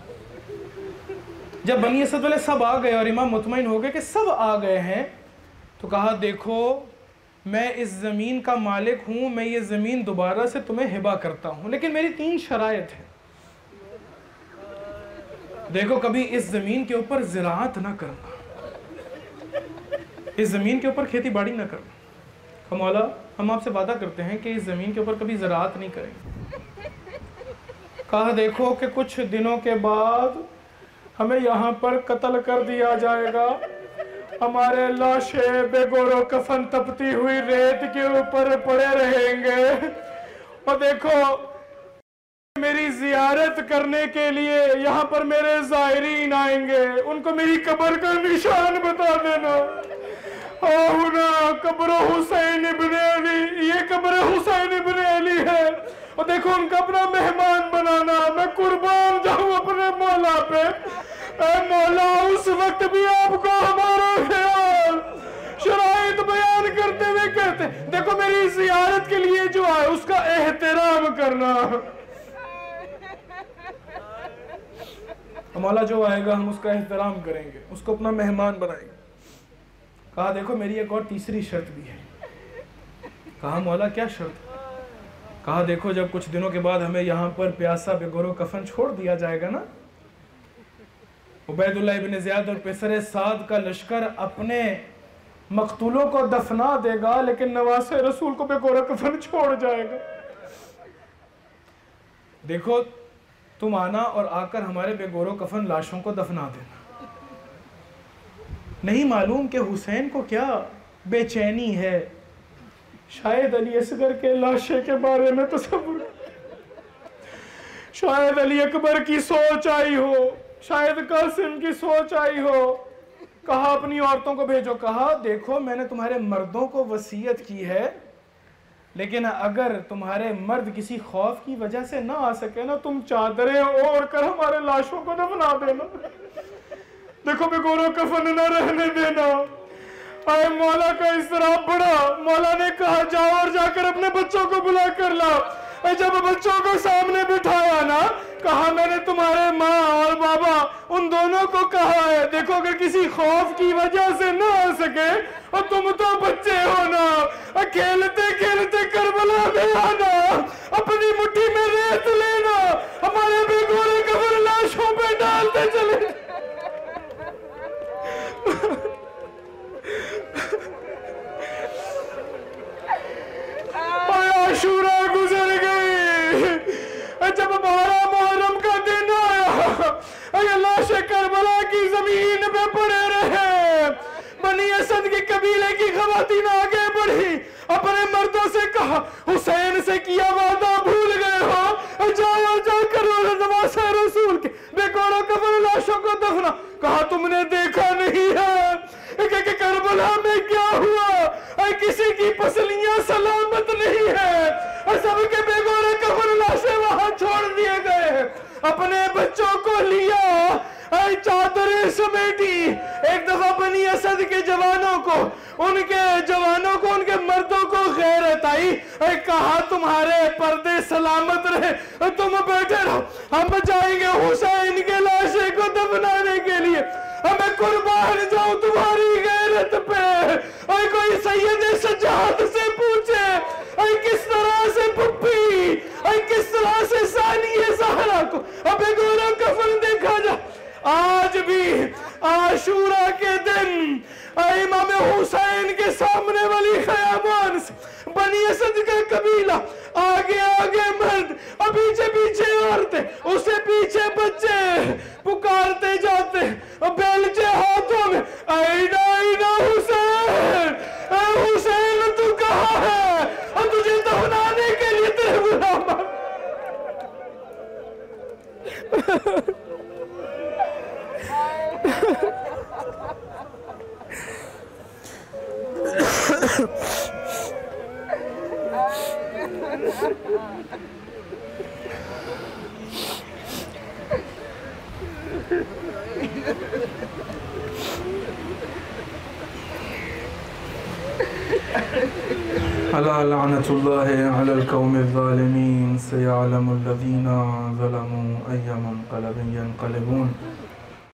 जब बनी असद वाले सब आ गए और इमाम मुतमईन हो गए कि सब आ गए हैं, तो कहा देखो मैं इस ज़मीन का मालिक हूँ, मैं ये ज़मीन दोबारा से तुम्हें हिबा करता हूँ, लेकिन मेरी तीन शराइत है। देखो कभी इस ज़मीन के ऊपर ज़राअत ना करना, इस ज़मीन के ऊपर खेती बाड़ी ना करना। हम मौला हम आपसे वादा करते हैं कि इस ज़मीन के ऊपर कभी ज़राअत नहीं करेंगे। कहा देखो कि कुछ दिनों के बाद हमें यहाँ पर कत्ल कर दिया जाएगा, हमारे लाशें बेगोरो कफन तपती हुई रेत के ऊपर पड़े रहेंगे, और देखो मेरी जियारत करने के लिए यहाँ पर मेरे ज़ायरीन आएंगे, उनको मेरी कब्र का निशान बता देना। ना कब्र हुसैन इब्ने अली, ये कब्र हुसैन इब्ने अली है, और देखो उनका अपना मेहमान बनाना, मैं कुर्बान जाऊं अपने मौला पे। ऐ मौला उस वक्त भी आपको हमारा ख्याल। शराइत बयान करते हुए कहते देखो मेरी जियारत के लिए जो आए उसका एहतराम करना। मौला जो आएगा हम उसका एहतराम करेंगे, उसको अपना मेहमान बनाएंगे। कहा देखो मेरी एक और तीसरी शर्त भी है। कहा मौला क्या शर्त। कहा देखो जब कुछ दिनों के बाद हमें यहाँ पर प्यासा बेगोरो कफन छोड़ दिया जाएगा ना, उबैदुल्लाह इब्न ज़ियाद और पेसर साद का लश्कर अपने मकतूलों को दफना देगा, लेकिन नवासे रसूल को बेगोरो कफन छोड़ जाएगा। देखो तुम आना और आकर हमारे बेगोरो कफन लाशों को दफना देना। नहीं मालूम कि हुसैन को क्या बेचैनी है। शायद अली असगर के लाशे के बारे में तसव्वुर, शायद अली अकबर की सोच आई हो, शायद कासिम की सोच आई हो। कहा अपनी औरतों को भेजो, कहा देखो मैंने तुम्हारे मर्दों को वसीयत की है, लेकिन अगर तुम्हारे मर्द किसी खौफ की वजह से ना आ सके ना, तुम चादरें ओढ़ कर हमारे लाशों को दफना देना। देखो बेगोरो कफन न रहने देना। आए मौला का इसराफ बड़ा। मौला ने कहा जाओ और जाकर अपने बच्चों को बुला कर लाओ। जब बच्चों को सामने बिठाया ना, कहा मैंने तुम्हारे माँ और बाबा उन दोनों को कहा है, देखो अगर किसी खौफ की वजह से ना आ सके, और तुम तो बच्चे हो ना, खेलते खेलते करबला में आना, अपनी मुट्ठी में रेत लेना, हमारे बेगोरे कब्र लाशों पे डालते चले। आशूरा गुजर गई। जब बारह मुहर्रम का दिन आया, लाशें करबला की जमीन पे पड़े रहे। बनी असद के कबीले की खवातीन आगे बढ़ी, अपने मर्दों से कहा हुसैन से किया वादा भूल गए हो, जाओ जाकर नवासा रसूल के बेगोरो कब्र लाशों को दफना। कहा तुमने देखा नहीं है कि करबला में क्या हुआ, किसी की पसलियां सलामत नहीं है, और सबके बेगोरे कब्र लाशें वहां छोड़ दिए गए। अपने बच्चों को लिया, चादरें समेटी। एक दफा बनी असद के जवानों को, उनके जवानों को, उनके मर्दों को गैरत आई, कहा तुम्हारे पर्दे सलामत रहे, तुम बैठे रहो, हम जाएंगे हुसैन के लाशे को दफनाने के लिए, हमें कुर्बान जाऊं तुम्हारी गैरत पे। और कोई सैयद सज्जाद से पूछे किस तरह से पुप्पी, किस तरह से सानिए ज़हरा को अबे गोरा कफन देखा जा। आज भी आशूरा के दिन इमाम हुसैन के सामने वाली खयामान से बनी असद का कबीला, आगे आगे मर्द, पीछे पीछे औरतें, उससे पीछे बच्चे पुकारते जाते, बेलचे हाथों में, आईना आईना हुसैन, हुसैन तू कहाँ है, और तुझे दफनाने के लिए तेरे गुलाम। अला लअनतुल्लाहि अलल कौमिज़ ज़ालिमीन सयअलमुल लज़ीना ज़लमू अय्या मुन्क़लबिन यन्क़लिबून।